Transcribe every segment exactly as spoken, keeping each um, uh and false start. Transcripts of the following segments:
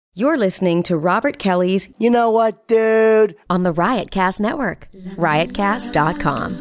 You're listening to Robert Kelly's You Know What, Dude? on the Riotcast Network, riot cast dot com.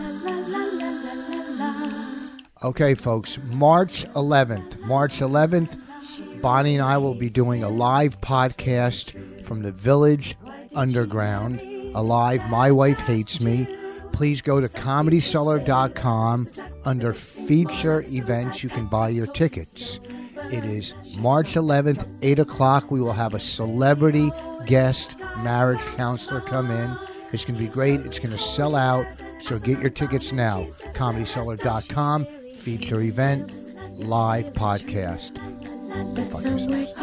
Okay, folks, March eleventh. March eleventh, Bonnie and I will be doing a live podcast from the Village Underground. A live My Wife Hates Me. Please go to comedy cellar dot com. Under feature events, you can buy your tickets. It is March eleventh, eight o'clock. We will have a celebrity guest marriage counselor come in. It's going to be great. It's going to sell out. So get your tickets now. comedy cellar dot com. Feature event. Live podcast. Go fuck yourselves.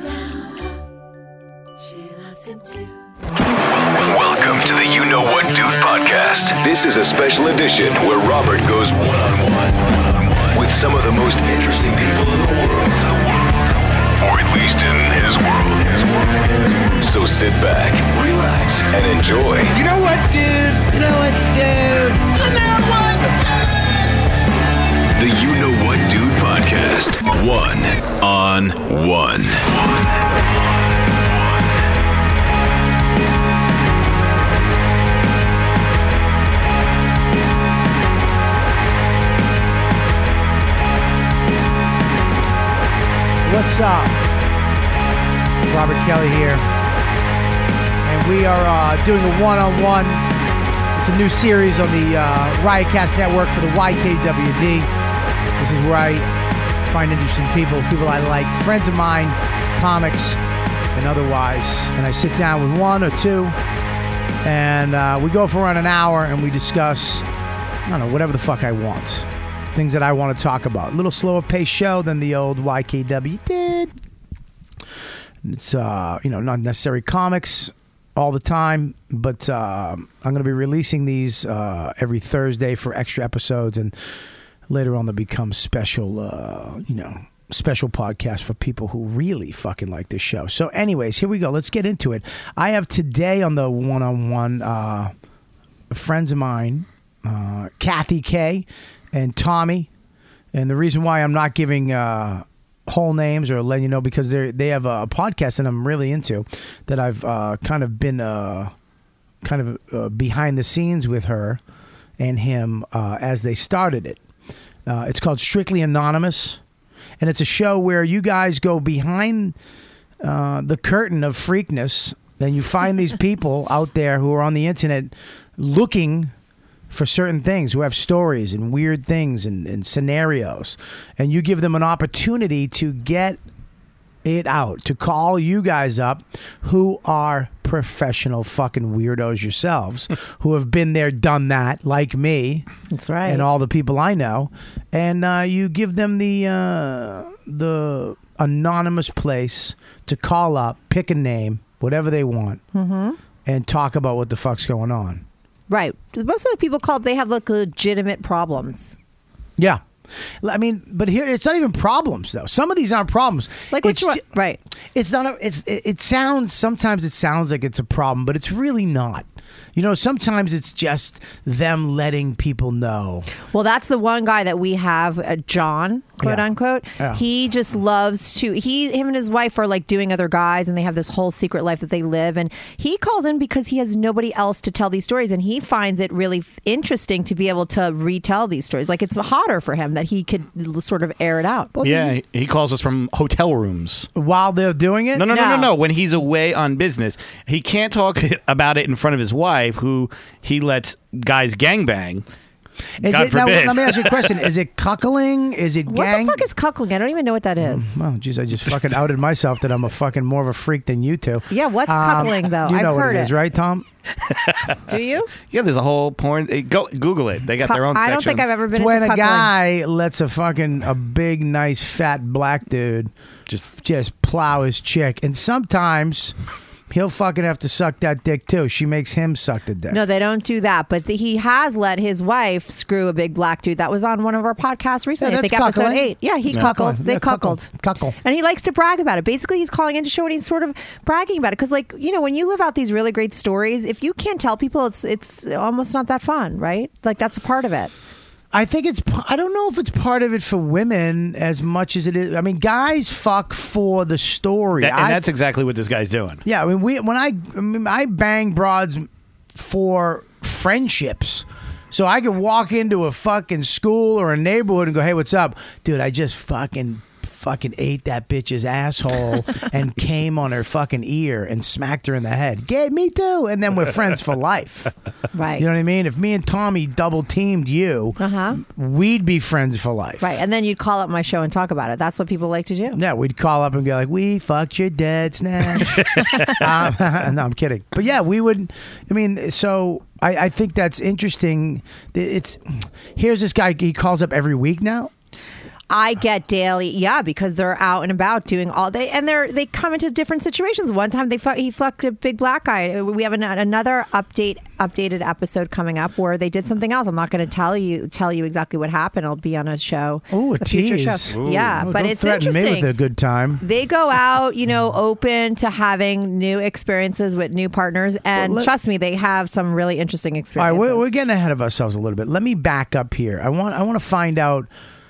Welcome to the You Know What Dude podcast. This is a special edition where Robert goes one-on-one with some of the most interesting people in the world. Or at least in his world. So sit back, relax, and enjoy. You know what, dude? You know what, dude? You know what, The You Know What Dude podcast. One on one. What's up? Robert Kelly here. And we are uh, doing a one-on-one. It's a new series on the uh, Riotcast Network for the Y K W D. This is where I find interesting people, people I like, friends of mine, comics, and otherwise. And I sit down with one or two, and uh, we go for around an hour, and we discuss, I don't know, whatever the fuck I want. Things that I want to talk about. A little slower paced show than the old Y K W did. It's, uh, you know, not necessary comics all the time, but uh, I'm going to be releasing these uh, every Thursday for extra episodes, and later on they'll become special, uh, you know, special podcasts for people who really fucking like this show. So anyways, here we go. Let's get into it. I have today on the one-on-one uh, friends of mine, uh, Kathy K., and Tommy, and the reason why I'm not giving uh, whole names or letting you know, because they they have a podcast that I'm really into, that I've uh, kind of been uh, kind of uh, behind the scenes with her and him uh, as they started it. Uh, it's called Strictly Anonymous, and it's a show where you guys go behind uh, the curtain of freakness, and you find these people out there who are on the internet looking for certain things, who have stories and weird things and, and scenarios, and you give them an opportunity to get it out, to call you guys up who are professional fucking weirdos yourselves, who have been there, done that, like me. That's right. And all the people I know. And uh, you give them the uh, the anonymous place to call up, pick a name, whatever they want, Mm-hmm. and talk about what the fuck's going on. Right. Most of the people call up, they have like legitimate problems. Yeah. I mean, but here it's not even problems though. Some of these aren't problems. Like it's which one? ju- Right. It's not. A, it's. It, it sounds. Sometimes it sounds like it's a problem, but it's really not. You know, sometimes it's just them letting people know. Well, that's the one guy that we have, uh, John, quote Yeah. unquote. Yeah. He just loves to, he, him and his wife are like doing other guys, and they have this whole secret life that they live. And he calls in because he has nobody else to tell these stories. And he finds it really interesting to be able to retell these stories. Like it's hotter for him that he could sort of air it out. Yeah, he- he calls us from hotel rooms. While they're doing it? No, no, no, no, No. no. When he's away on business, he can't talk about it in front of his wife, who he lets guys gangbang. Is God it, now, forbid. let me ask you a question. Is it cuckling? Is it What gang? the fuck is cuckling? I don't even know what that is. Well, geez, I just fucking outed myself that I'm a fucking more of a freak than you two. Yeah, what's Um, cuckling though? You I've know heard what it is, right, Tom? Do you? Yeah, there's a whole porn. eh, Go Google it. They got their own I section. don't think I've ever It's been when into a cuckling. guy lets a fucking a big, nice, fat black dude just just plow his chick, and sometimes he'll fucking have to suck that dick too. She makes him suck the dick. No, they don't do that. But the, he has let his wife screw a big black dude. That was on one of our podcasts recently. Yeah, I think that's episode cuckling. eight. Yeah, he Yeah. cuckold. Cuckling. They Yeah, cuckle. cuckold. Cuckle. And he likes to brag about it. Basically, he's calling into show and he's sort of bragging about it. Because, like, you know, when you live out these really great stories, if you can't tell people, it's it's almost not that fun, right? Like, that's a part of it. I think it's. I don't know if it's part of it for women as much as it is. I mean, guys fuck for the story, That- and I- that's exactly what this guy's doing. Yeah, I mean, we when I I, mean, I bang broads for friendships. So I could walk into a fucking school or a neighborhood and go, "Hey, what's up, dude? I just fucking fucking ate that bitch's asshole and came on her fucking ear and smacked her in the head. Yeah, me too." And then we're friends for life. Right. You know what I mean? If me and Tommy double teamed you, Uh-huh. we'd be friends for life. Right. And then you'd call up my show and talk about it. That's what people like to do. Yeah, we'd call up and be like, "We fucked your dead snatch." um, no, I'm kidding. But yeah, we would. I mean, so I, I think that's interesting. It's here's this guy. He calls up every week now. I get daily, yeah, because they're out and about doing all they and they're they come into different situations. One time they fu- he fucked a big black guy. We have an, another update updated episode coming up where they did something else. I'm not going to tell you tell you exactly what happened. It'll be on a show. Ooh, a future tease. show. Ooh. Yeah, Oh, but don't it's threaten interesting. me with a good time. They go out, you know, open to having new experiences with new partners, and Well, let- trust me, they have some really interesting All right, experiences. we're, we're getting ahead of ourselves a little bit. Let me back up here. I want I want to find out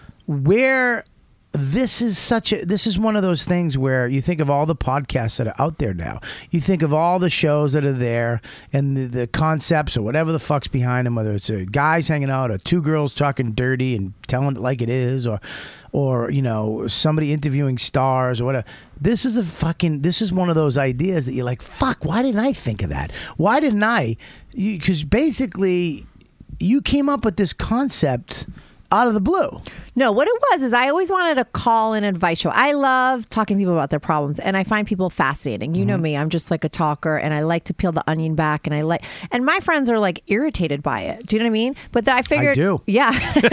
where this is such a this is one of those things where you think of all the podcasts that are out there now. You think of all the shows that are there and the, the concepts or whatever the fuck's behind them, whether it's a guys hanging out or two girls talking dirty and telling it like it is, or or you know somebody interviewing stars or whatever. This is a fucking this is one of those ideas that you're like, fuck, why didn't I think of that? Why didn't I? Because basically you came up with this concept out of the blue. No, what it was is I always wanted a call and advice show. I love talking to people about their problems, and I find people fascinating. You know me, I'm just like a talker, and I like to peel the onion back, and I like, and my friends are like irritated by it. Do you know what I mean? But I figured, I do. yeah.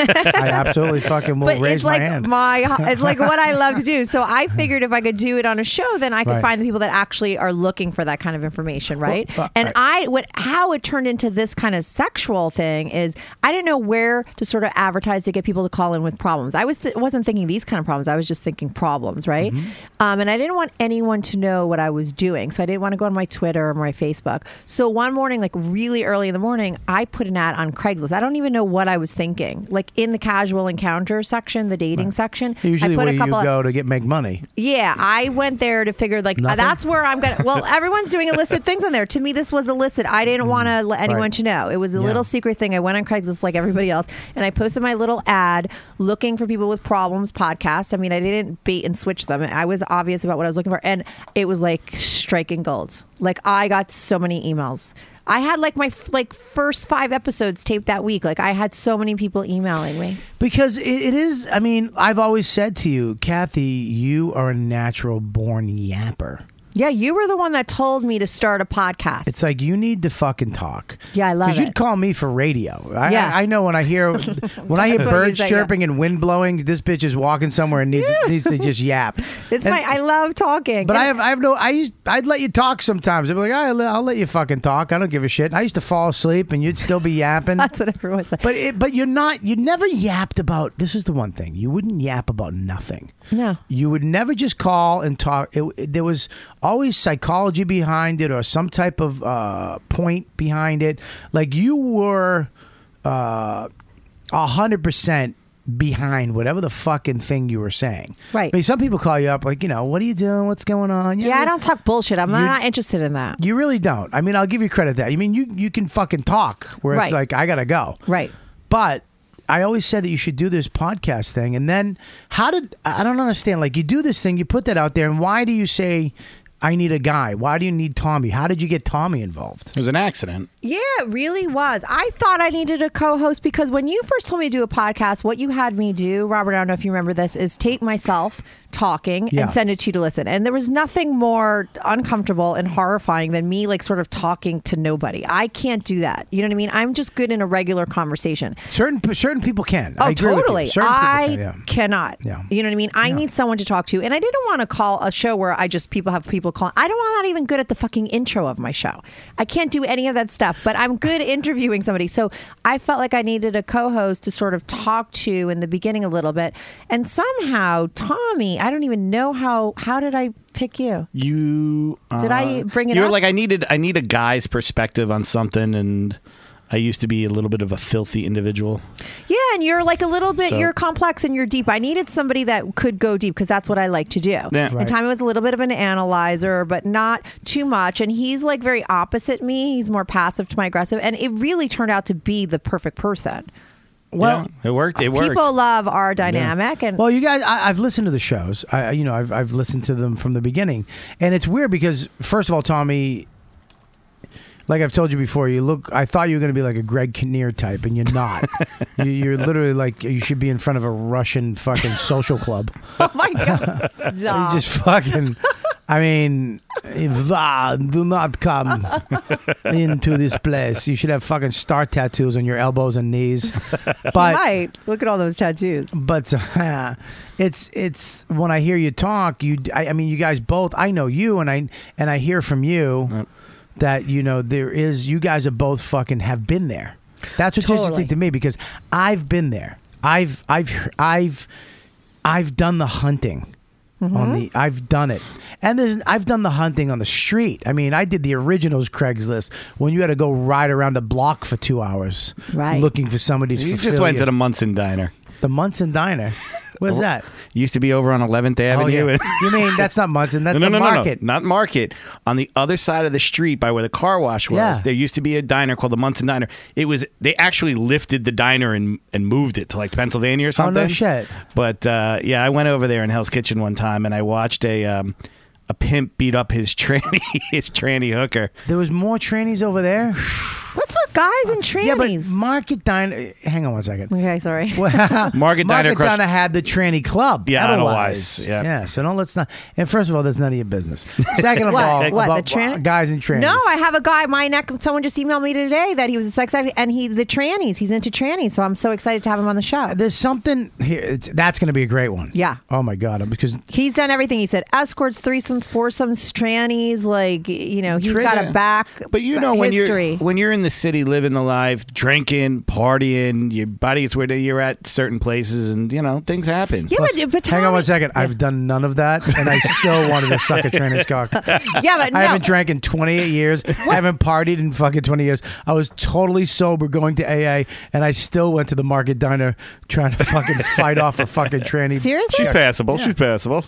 I absolutely fucking will But raise it's like my hand. my, it's like what I love to do. So I figured if I could do it on a show, then I could Right. find the people that actually are looking for that kind of information, right? Well, uh, and right. I, what, how it turned into this kind of sexual thing is I didn't know where to sort of advertise to get people to call in with problems. I was th- wasn't thinking these kind of problems. I was just thinking problems, right? Mm-hmm. Um, and I didn't want anyone to know what I was doing, so I didn't want to go on my Twitter or my Facebook. So one morning, like really early in the morning, I put an ad on Craigslist. I don't even know what I was thinking. Like in the casual encounter section, the dating section, Usually I put where a couple you of, go to get make money. yeah, I went there to figure like Nothing? that's where I'm gonna. Well, everyone's doing illicit things on there. To me, this was illicit. I didn't want to let anyone Right. to know. It was a Yeah. little secret thing. I went on Craigslist like everybody else, and I posted my little ad looking for people with problems podcast. I mean, I didn't bait and switch them. I was obvious about what I was looking for, and it was like striking gold. Like I got so many emails. I had like my like first five episodes taped that week. Like I had so many people emailing me. Because it, it is, I mean, I've always said to you, Kathy, you are a natural born yapper. Yeah, you were the one that told me to start a podcast. It's like you need to fucking talk. Yeah, I love Because it. you'd call me for radio. I, Yeah. I, I know when I hear when I hear That's what you birds say, chirping and wind blowing, this bitch is walking somewhere and needs, needs to just yap. It's And- my. I love talking. But And- I have, I have no. I used, I'd let you talk sometimes. I'd be like, "All right, I'll let you fucking talk. I don't give a shit." I used to fall asleep and you'd still be yapping. That's what everyone said. But it, but you're not. You never yapped about. This is the one thing you wouldn't yap about nothing. No. You would never just call and talk. It, it- there was always psychology behind it or some type of uh, point behind it. Like you were uh, a hundred percent behind whatever the fucking thing you were saying. Right. I mean, some people call you up like, you know, what are you doing? What's going on? yeah, I don't talk bullshit. I'm You- not interested in that. You really don't. I mean, I'll give you credit that. I mean, you you can fucking talk where it's Right. like I gotta go. Right. But I always said that you should do this podcast thing. And then how did I don't understand? Like you do this thing, you put that out there, and why do you say I need a guy? Why do you need Tommy? How did you get Tommy involved? It was an accident. Yeah, it really was. I thought I needed a co-host because when you first told me to do a podcast, what you had me do, Robert, I don't know if you remember this, is tape myself talking Yeah. and send it to you to listen. And there was nothing more uncomfortable and horrifying than me like sort of talking to nobody. I can't do that. You know what I mean? I'm just good in a regular conversation. Certain certain people can. Oh, I agree with you. totally. Certain people I can, yeah. cannot. Yeah. You know what I mean? I need someone to talk to. And I didn't want to call a show where I just people have people calling. I don't I'm not even good at the fucking intro of my show. I can't do any of that stuff, but I'm good interviewing somebody. So I felt like I needed a co-host to sort of talk to in the beginning a little bit. And somehow, Tommy, I don't even know how how did I pick you? You uh, Did I bring it You were up? like, I needed, I need a guy's perspective on something, and I used to be a little bit of a filthy individual. Yeah, and you're like a little bit, So- you're complex and you're deep. I needed somebody that could go deep because that's what I like to do. Yeah. And Right. Tommy was a little bit of an analyzer, but not too much. And he's like very opposite me. He's more passive to my aggressive. And it really turned out to be the perfect person. Well, Yeah, it worked. It worked. People love our dynamic. And Well, you guys, I, I've listened to the shows. I, you know, I've I've listened to them from the beginning, and it's weird because first of all, Tommy, like I've told you before, you look. I thought you were going to be like a Greg Kinnear type, and you're not. you, you're literally like you should be in front of a Russian fucking social club. oh my God. You Stop. just fucking. I mean, ah, do not come into this place. You should have fucking star tattoos on your elbows and knees. But right. Look at all those tattoos. but uh, it's it's when I hear you talk, you I, I mean you guys both. I know you, and I and I hear from you Yep. that you know there is. You guys are both fucking have been there. That's what's Totally. interesting to me because I've been there. I've I've I've I've done the hunting. On the, I've done it, and there's, I've done the hunting on the street. I mean, I did the originals Craigslist when you had to go ride around the block for two hours, Right. looking for somebody to You just fulfill went you. to the Munson Diner. the Munson Diner. Where's that? Used to be over on eleventh Avenue. Oh, yeah. You mean that's not Munson? That's no, no, the no, no, market. no, not Market. On the other side of the street, by where the car wash was, Yeah. there used to be a diner called the Munson Diner. It was they actually lifted the diner and and moved it to like Pennsylvania or Oh, no something. shit. But uh, yeah, I went over there in Hell's Kitchen one time and I watched a um, a pimp beat up his tranny his tranny hooker. There was more trannies over there. What's with guys and Yeah, but trannies? Market Diner. Hang on one second. okay, sorry. Well, Market Diner across- Diner had the tranny club. Yeah, Otherwise, Edelweiss, yeah. yeah. So don't let's not. And first of all, that's none of your business. Second of What? all, What, about the tran- guys and trannies. No, I have a guy. My neck. Someone just emailed me today that he was a sex addict, and he the trannies. He's into trannies, so I'm so excited to have him on the show. There's something here. It's, that's going to be a great one. Yeah. Oh my god. Because He's done everything. He said escorts, threesomes, foursomes, trannies. Like you know, he's got a back. But you know when history. you're when you're in the city living the life, drinking, partying, your body is where you're at certain places, and you know things happen. Yeah, but, but hang on Tommy- one second. I've done none of that, and I still wanted to suck a tranny's cock. Yeah, but no. I haven't drank in twenty-eight years. I haven't partied in fucking twenty years. I was totally sober going to A A, and I still went to the Market Diner trying to fucking fight off a fucking tranny. Seriously? She's passable. She's passable.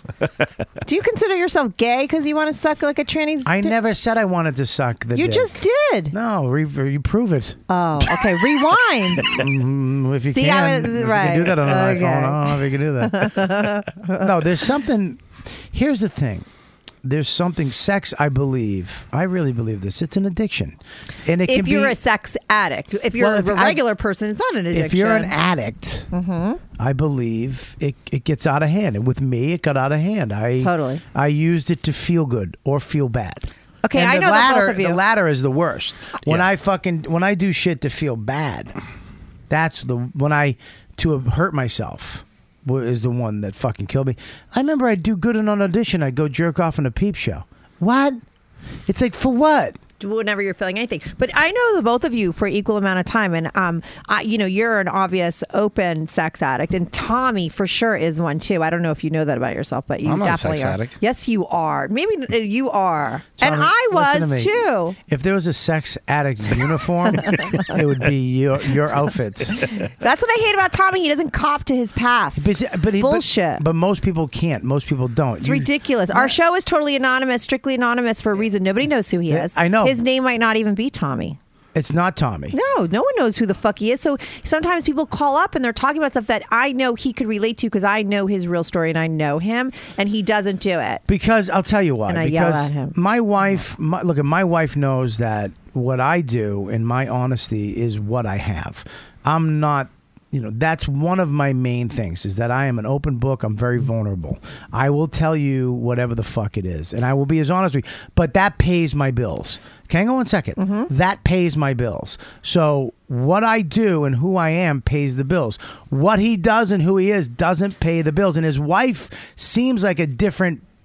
Do you consider yourself gay because you want to suck like a tranny's? I dick? never said I wanted to suck the You dick. just did. No, re- you prove it. Oh, okay. Rewind. Mm, if you See, can, I was- if you right. can do that on an Okay. iPhone. I don't know if you can do that. No, there's something. Here's the thing. There's something. Sex, I believe. I really believe this. It's an addiction, and it if can you're be. a sex addict, if you're Well, if a I- regular person, it's not an addiction. If you're an addict, Mm-hmm. I believe it, it gets out of hand. And with me, it got out of hand. I Totally. I used it to feel good or feel bad. Okay, And I the know the latter, both of you. The latter is the worst. When Yeah. I fucking when I do shit to feel bad, that's the when I to have hurt myself wa- is the one that fucking killed me. I remember I'd do good in an audition. I'd go jerk off in a peep show. What? It's like for what? whenever you're feeling anything. But I know the both of you for equal amount of time, and um, I, you know, you're an obvious open sex addict, and Tommy for sure is one too. I don't know if you know that about yourself, but you I'm not a definitely sex are. addict. Yes, you are. Maybe uh, you are, and Tommy, I listen to was me. too. If there was a sex addict uniform, it would be your your outfits. That's what I hate about Tommy. He doesn't cop to his past. But, but he, Bullshit. But, but most people can't. Most people don't. It's You- ridiculous. Our show is totally anonymous, strictly anonymous for a reason. Nobody knows who he Yeah, is. I know. His name might not even be Tommy. It's not Tommy. No, no one knows who the fuck he is. So sometimes people call up and they're talking about stuff that I know he could relate to because I know his real story and I know him, and he doesn't do it. Because I'll tell you why. And I yell because at him. my wife, my, look, my wife knows that what I do and my honesty is what I have. I'm not. You know, that's one of my main things is that I am an open book. I'm very vulnerable. I will tell you whatever the fuck it is, and I will be as honest with you. But that pays my bills. Hang on one second. Mm-hmm. That pays my bills. So what I do and who I am pays the bills. What he does and who he is doesn't pay the bills. And his wife seems like a different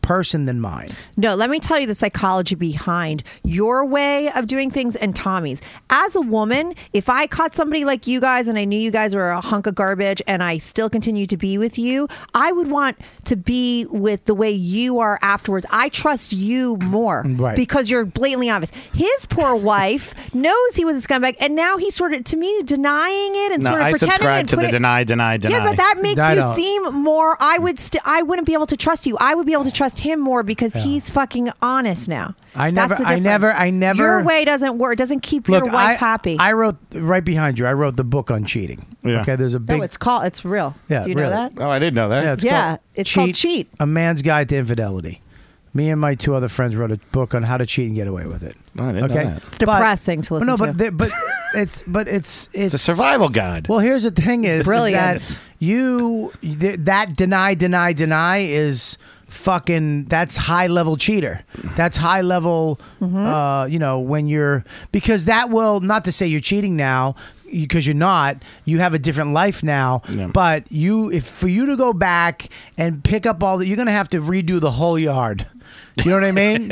person than mine. No, let me tell you the psychology behind your way of doing things and Tommy's. As a woman, if I caught somebody like you guys and I knew you guys were a hunk of garbage and I still continue to be with you, I would want to be with the way you are afterwards. I trust you more Right. because you're blatantly obvious. His poor wife knows he was a scumbag, and now he's sort of, to me, denying it and No, sort of I pretending subscribe and to put the it- deny, deny, deny. Yeah, but that makes I you don't. seem more. I would. St- I wouldn't be able to trust you. I would be able to trust him more because he's fucking honest now. I That's never- the I difference. never- I never- Your way doesn't work. It doesn't keep your Look, wife I, happy. I wrote right behind you. I wrote the book on cheating. Yeah. Okay, there's a big. no, it's called. It's real. Yeah, Do you really. know that? Oh, I didn't know that. yeah, it's Yeah, called it's called Cheat. A Man's Guide to Infidelity. Me and my two other friends wrote a book on how to cheat and get away with it. Oh, I didn't know okay, that. It's depressing to listen no, to. but there- but it's but it's it's, It's a survival guide. Well, here's the thing: is, is brilliant. that you th- that deny, deny, deny is fucking. That's high level cheater. That's high level. Mm-hmm. Uh, you know, when you're because that will not to say you're cheating now because you're not. You have a different life now. Yeah. But you, if for you to go back and pick up all that, you're gonna have to redo the whole yard. You know what I mean?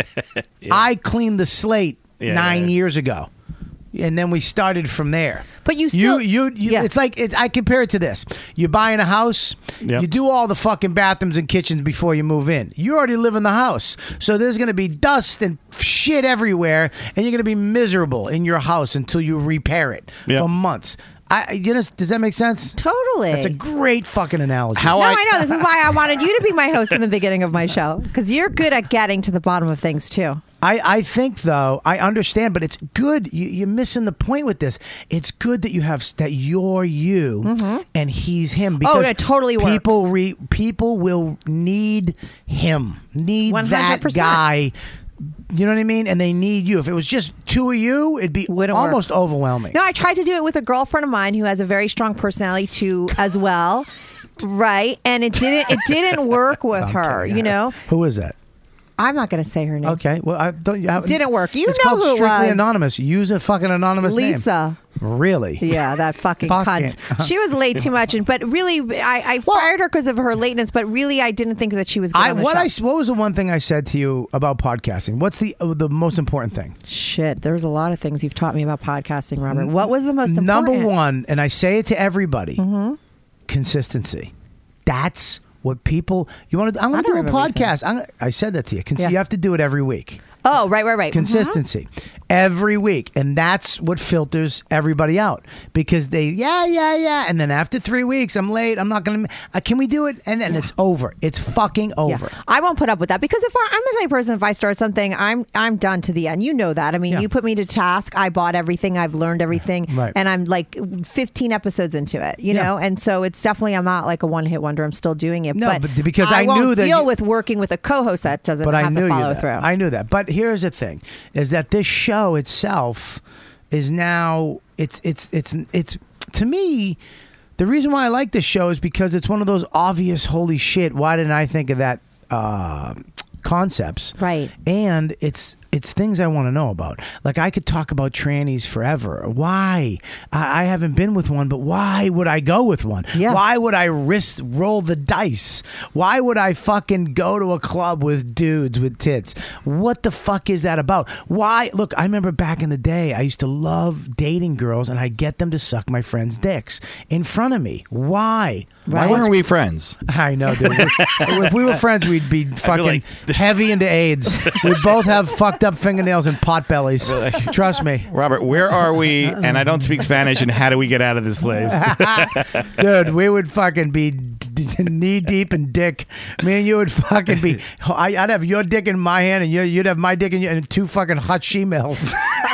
I cleaned the slate Yeah, nine yeah. years ago. And then we started from there. But you still- you, you, you Yeah. it's like it's, I compare it to this: you're buying a house, Yep. you do all the fucking bathrooms and kitchens before you move in. You already live in the house, so there's going to be dust and shit everywhere, and you're going to be miserable in your house until you repair it Yep. for months. I, you know, does that make sense? Totally. That's a great fucking analogy. How no, I, I know. This is why I wanted you to be my host in the beginning of my show because you're good at getting to the bottom of things too. I, I think though I understand, but it's good. You, you're missing the point with this. It's good that you have that you're you and he's him. Because it totally works. People re, people will need him, need one hundred that percent. guy. You know what I mean? And they need you. If it was just two of you, it'd be Wouldn't work. almost overwhelming. No, I tried to do it with a girlfriend of mine who has a very strong personality too, as well. Right, and it didn't. It didn't work with her. You know, Who is that? I'm not going to say her name. Okay, well, I don't. You have, Didn't work. You it's know called who it Strictly was. Anonymous. Use a fucking anonymous name. Lisa. Really? Yeah, that fucking Fucking- cunt. She was late too much, and but really, I, I fired her because of her lateness. But really, I didn't think that she was. Good I on the what show. I s- what was the one thing I said to you about podcasting? What's the uh, the most important thing? Shit, there's a lot of things you've taught me about podcasting, Robert. What was the most important? Number one, and I say it to everybody: consistency. That's what people. You want to? I'm I going to do a don't remember you podcast. I'm, gonna- I said that to you. Cons- Yeah. You have to do it every week. Oh, right, right, right. Consistency every week, and that's what filters everybody out because they yeah yeah yeah, and then after three weeks, I'm late. I'm not gonna. Uh, can we do it? And then it's over. It's fucking Yeah. over. I won't put up with that because if I, I'm the type of person, if I start something, I'm I'm done to the end. You know that. I mean, Yeah. you put me to task. I bought everything. I've learned everything, Right. and I'm like fifteen episodes into it. You Yeah. know, and so it's definitely I'm not like a one hit wonder. I'm still doing it. No, but, but because I won't knew that deal you- with working with a co-host that doesn't But have I knew to you follow that. through. I knew that. But here's the thing: is that this show itself is now it's it's it's it's to me. The reason why I like this show is because it's one of those obvious holy shit. Why didn't I think of that? Uh, concepts, Right. And it's it's things I want to know about. Like I could talk about trannies forever. Why? I, I haven't been with one, but why would I go with one? Yeah. Why would I risk roll the dice? Why would I fucking go to a club with dudes with tits? What the fuck is that about? Why? Look, I remember back in the day, I used to love dating girls, and I get them to suck my friends' dicks in front of me. Why? Why weren't we friends? I know, dude. If we were friends, we'd be fucking like- heavy into AIDS. We'd both have fucked up fingernails and pot bellies. Trust me. Robert, where are we? And I don't speak Spanish. And how do we get out of this place? Dude, we would fucking be d- d- knee deep in dick. Me and you would fucking be. I- I'd have your dick in my hand, and you- you'd have my dick in your, and two fucking hot she-males.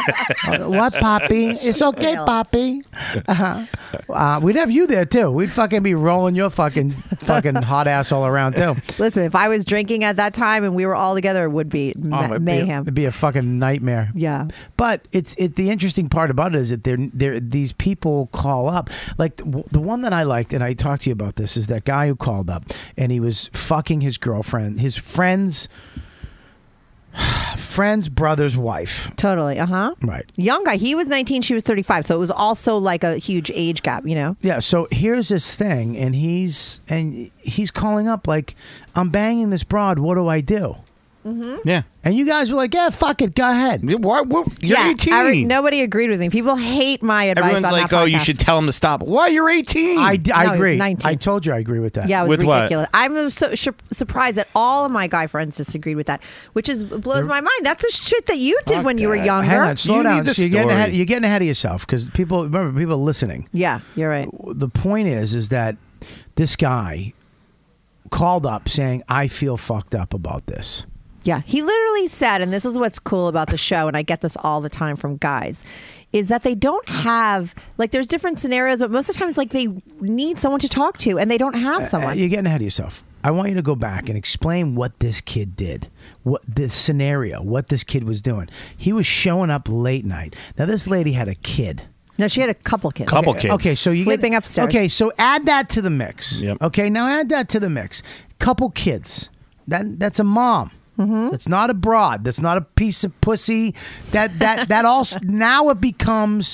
What, Poppy? It's okay, Poppy. Uh-huh. Uh, we'd have you there too. We'd fucking be rolling your fucking fucking hot ass all around too. Listen, if I was drinking at that time and we were all together, it would be ma- Oh, it'd be a- mayhem. it'd be a fucking nightmare. Yeah. But it's it. The interesting part about it is that they're, they're, these people call up. Like the, the one that I liked, and I talked to you about this, is that guy who called up and he was fucking his girlfriend, his friend's friend's friend's brother's wife. Totally. Uh huh. Right. Young guy. He was nineteen. She was thirty-five. So it was also like a huge age gap. You know. Yeah. So here's this thing, and he's and he's calling up like, I'm banging this broad. What do I do? Mm-hmm. Yeah. And you guys were like, yeah, fuck it, go ahead. Why, why, you're yeah, eighteen. every- nobody agreed with me. People hate my advice. Everyone's on like, that oh, you podcast. should tell him to stop. Why? You're eighteen. I, I No, he was agree. nineteen. I told you I agree with that. Yeah, it was With what? ridiculous. I'm so sh- surprised that all of my guy friends disagreed with that, which is blows my mind. That's the shit that you did Fuck when you were that. younger. Hang on, slow You down. need the So you're, getting story. ahead, you're getting ahead of yourself because people, remember, people are listening. Yeah, you're right. The point is, is that this guy called up saying, I feel fucked up about this. Yeah, he literally said, and this is what's cool about the show, and I get this all the time from guys, is that they don't have, like, there's different scenarios, but most of the time it's like they need someone to talk to, and they don't have Uh, someone. you're getting ahead of yourself. I want you to go back and explain what this kid did, what this scenario, what this kid was doing. He was showing up late night. Now, this lady had a kid. No, she had a couple kids. Couple Okay, kids. Okay, so you Sleeping get, upstairs. Okay, so add that to the mix. Yep. Okay, now add that to the mix. Couple kids. That that's a mom. Mm-hmm. That's not a broad. That's not a piece of pussy. That that that also now it becomes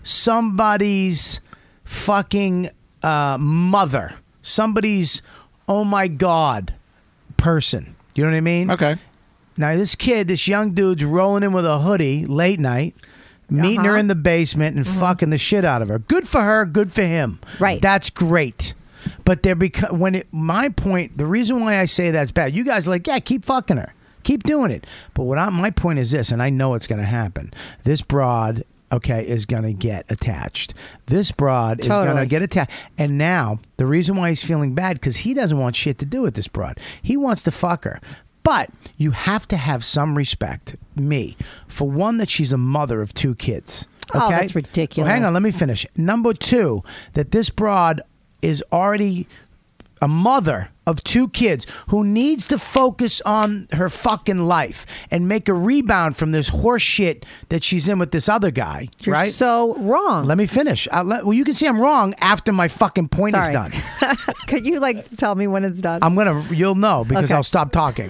somebody's fucking uh, mother. Somebody's oh my god person. You know what I mean? Okay. Now this kid, this young dude's rolling in with a hoodie late night, meeting her Uh-huh. in the basement and fucking the shit out of her. Good for her. Good for him. Right. That's great. But they're because when it my point, the reason why I say that's bad, you guys are like, yeah, keep fucking her, keep doing it. But what I, my point is this, and I know it's going to happen. This broad, okay, is going to get attached. This broad is Totally. going to get attached. And now the reason why he's feeling bad because he doesn't want shit to do with this broad. He wants to fuck her. But you have to have some respect, me, for one, that she's a mother of two kids. Okay? Oh, that's ridiculous. Well, hang on, let me finish. Number two, that this broad is already a mother of two kids who needs to focus on her fucking life and make a rebound from this horse shit that she's in with this other guy, You're right? so wrong. Let me finish. I'll let, well, you can see I'm wrong after my fucking point Sorry. is done. Could you like tell me when it's done? I'm gonna. You'll know because Okay. I'll stop talking.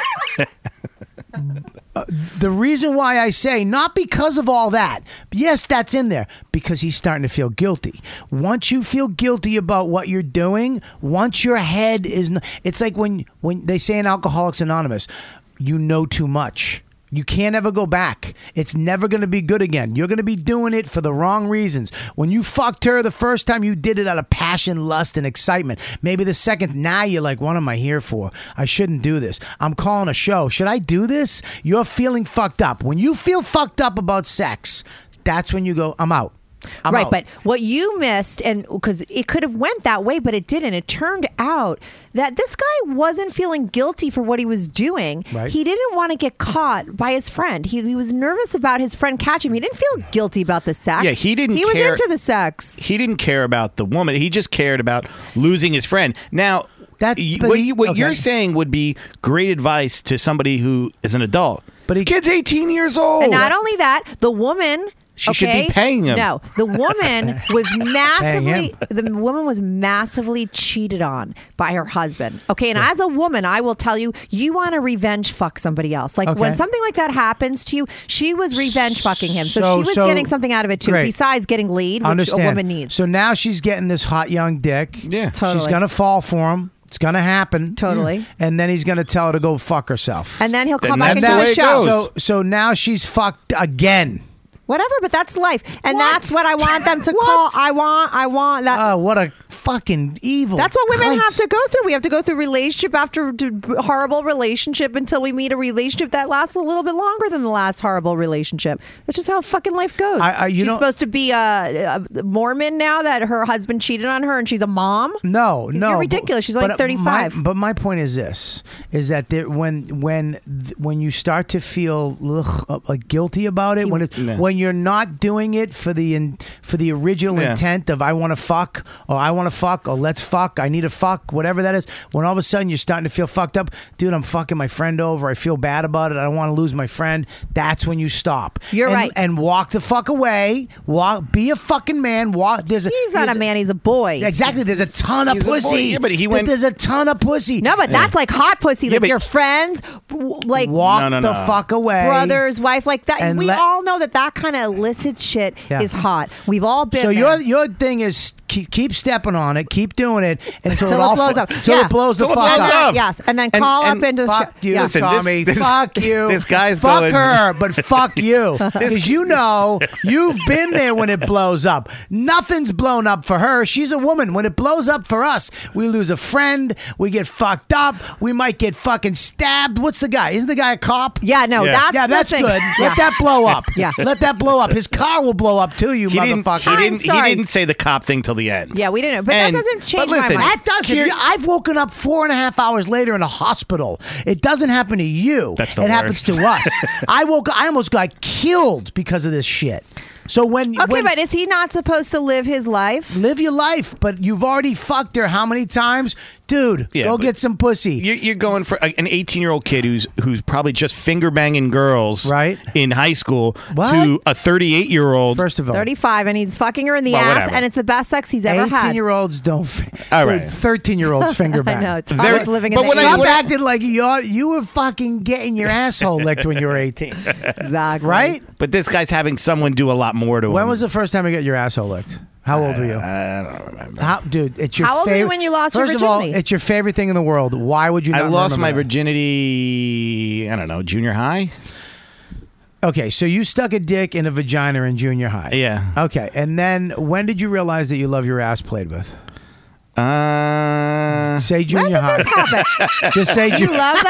Uh, the reason why I say not because of all that, yes, that's in there because he's starting to feel guilty. Once you feel guilty about what you're doing, once your head is, n- it's like when when they say in Alcoholics Anonymous, you know too much. You can't ever go back. It's never going to be good again. You're going to be doing it for the wrong reasons. When you fucked her the first time, you did it out of passion, lust, and excitement. Maybe the second, now you're like, what am I here for? I shouldn't do this. I'm calling a show. Should I do this? You're feeling fucked up. When you feel fucked up about sex, that's when you go, I'm out. I'm right, out. but what you missed, and because it could have went that way, but it didn't. It turned out that this guy wasn't feeling guilty for what he was doing. Right. He didn't want to get caught by his friend. He, he was nervous about his friend catching him. He didn't feel guilty about the sex. Yeah, he didn't He was care- into the sex. He didn't care about the woman. He just cared about losing his friend. Now, That's- y- but what, he- you, what okay. you're saying would be great advice to somebody who is an adult. But But he- the kid's eighteen years old. And not only that, the woman. She should be okay, paying him. No, the woman was massively. him. The woman was massively cheated on by her husband. Okay, and as a woman, I will tell you, you want to revenge fuck somebody else. Like when Okay. something like that happens to you, she was revenge fucking him, so, So- she was so- getting something out of it too, great. besides getting laid, which Understand. a woman needs. So now she's getting this hot young dick. Yeah. Totally. She's gonna fall for him. It's gonna happen. Totally. And then he's gonna tell her to go fuck herself. and then he'll come And back that's into the the, way it show. goes. so so now she's fucked again. Whatever, but that's life, and What? that's what I want them to What? call. I want. I want that. Oh, what a fucking evil. That's what women cunt. have to go through. We have to go through relationship after d- horrible relationship until we meet a relationship that lasts a little bit longer than the last horrible relationship. That's just how fucking life goes. I- I- you she's know- supposed to be a, a Mormon now that her husband cheated on her and she's a mom. No, no, You're ridiculous. She's only but thirty-five. My, but my point is this: is that there, when when when you start to feel ugh, like guilty about it, when it, Yeah. when you're not doing it for the in, for the original Yeah. intent of I want to fuck or I want want to fuck, or let's fuck, I need a fuck, whatever that is. When all of a sudden you're starting to feel fucked up, dude, I'm fucking my friend over. I feel bad about it. I don't want to lose my friend. That's when you stop. You're and, right. And walk the fuck away. Walk. Be a fucking man. Walk. There's a, He's not there's a man. He's a boy. Exactly. There's a ton of He's a boy. pussy. Yeah, but he went- There's a ton of pussy. No, but that's like hot pussy. Yeah, Like but- your friends, w- like Walk No, no, the no. fuck away. brothers, wife, like that. And We let- all know that that kind of illicit shit Yeah. is hot. We've all been So there. your your thing is keep, keep stepping on it, keep doing it until, Till it all it blows fu- up. Till Yeah. it blows the Till it fuck blows up. up. Yes, and then And- call and up into the Fuck show. you, Yeah. Listen, this- Tommy. this- fuck you. this guy's fuck going- her, but fuck you. Because you know you've been there when it blows up. Nothing's blown up for her. She's a woman. When it blows up for us, we lose a friend. We get fucked up. We might get fucking stabbed. What's the guy? Isn't the guy a cop? Yeah, no, Yeah. that's Yeah, the that's thing. good. Yeah. Let that blow up. Yeah. Let that blow up. His car will blow up too, you He didn't, motherfucker. he, I'm didn't, he sorry. didn't say the cop thing till the end. Yeah, we didn't. But And- that doesn't change but listen, my mind. That does. If you, I've woken up four and a half hours later in a hospital. It doesn't happen to you. That's the It happens worst. to us. I woke. I almost got killed because of this shit. So when Okay, when, but is he not supposed to live his life? live your life, but you've already fucked her how many times, dude? Yeah, go but get some pussy. You're, you're going for a- an eighteen-year-old kid who's who's probably just finger banging girls Right. in high school What? to a thirty-eight-year-old. First of all, thirty-five, and he's fucking her in the Well, ass, whatever. and it's the best sex he's ever had. eighteen-year-olds don't. F- All dude, right. thirteen-year-olds finger I bang. know. It's Very- always living in but the when I- Stop when I- acting like you you were fucking getting your asshole licked when you were eighteen, Exactly. right? But this guy's having someone do a lot more to him. When was the first time you got your asshole licked? How old were you? I don't remember. How, dude, it's your How old were you favorite- when you lost your First of all, virginity? it's your favorite thing in the world. Why would you I not lost my remember that? virginity, I don't know, junior high? Okay, so you stuck a dick in a vagina in junior high. Yeah. Okay, and then when did you realize that you love your ass played with? Uh, Say When junior did high. this happen? Just say You junior. love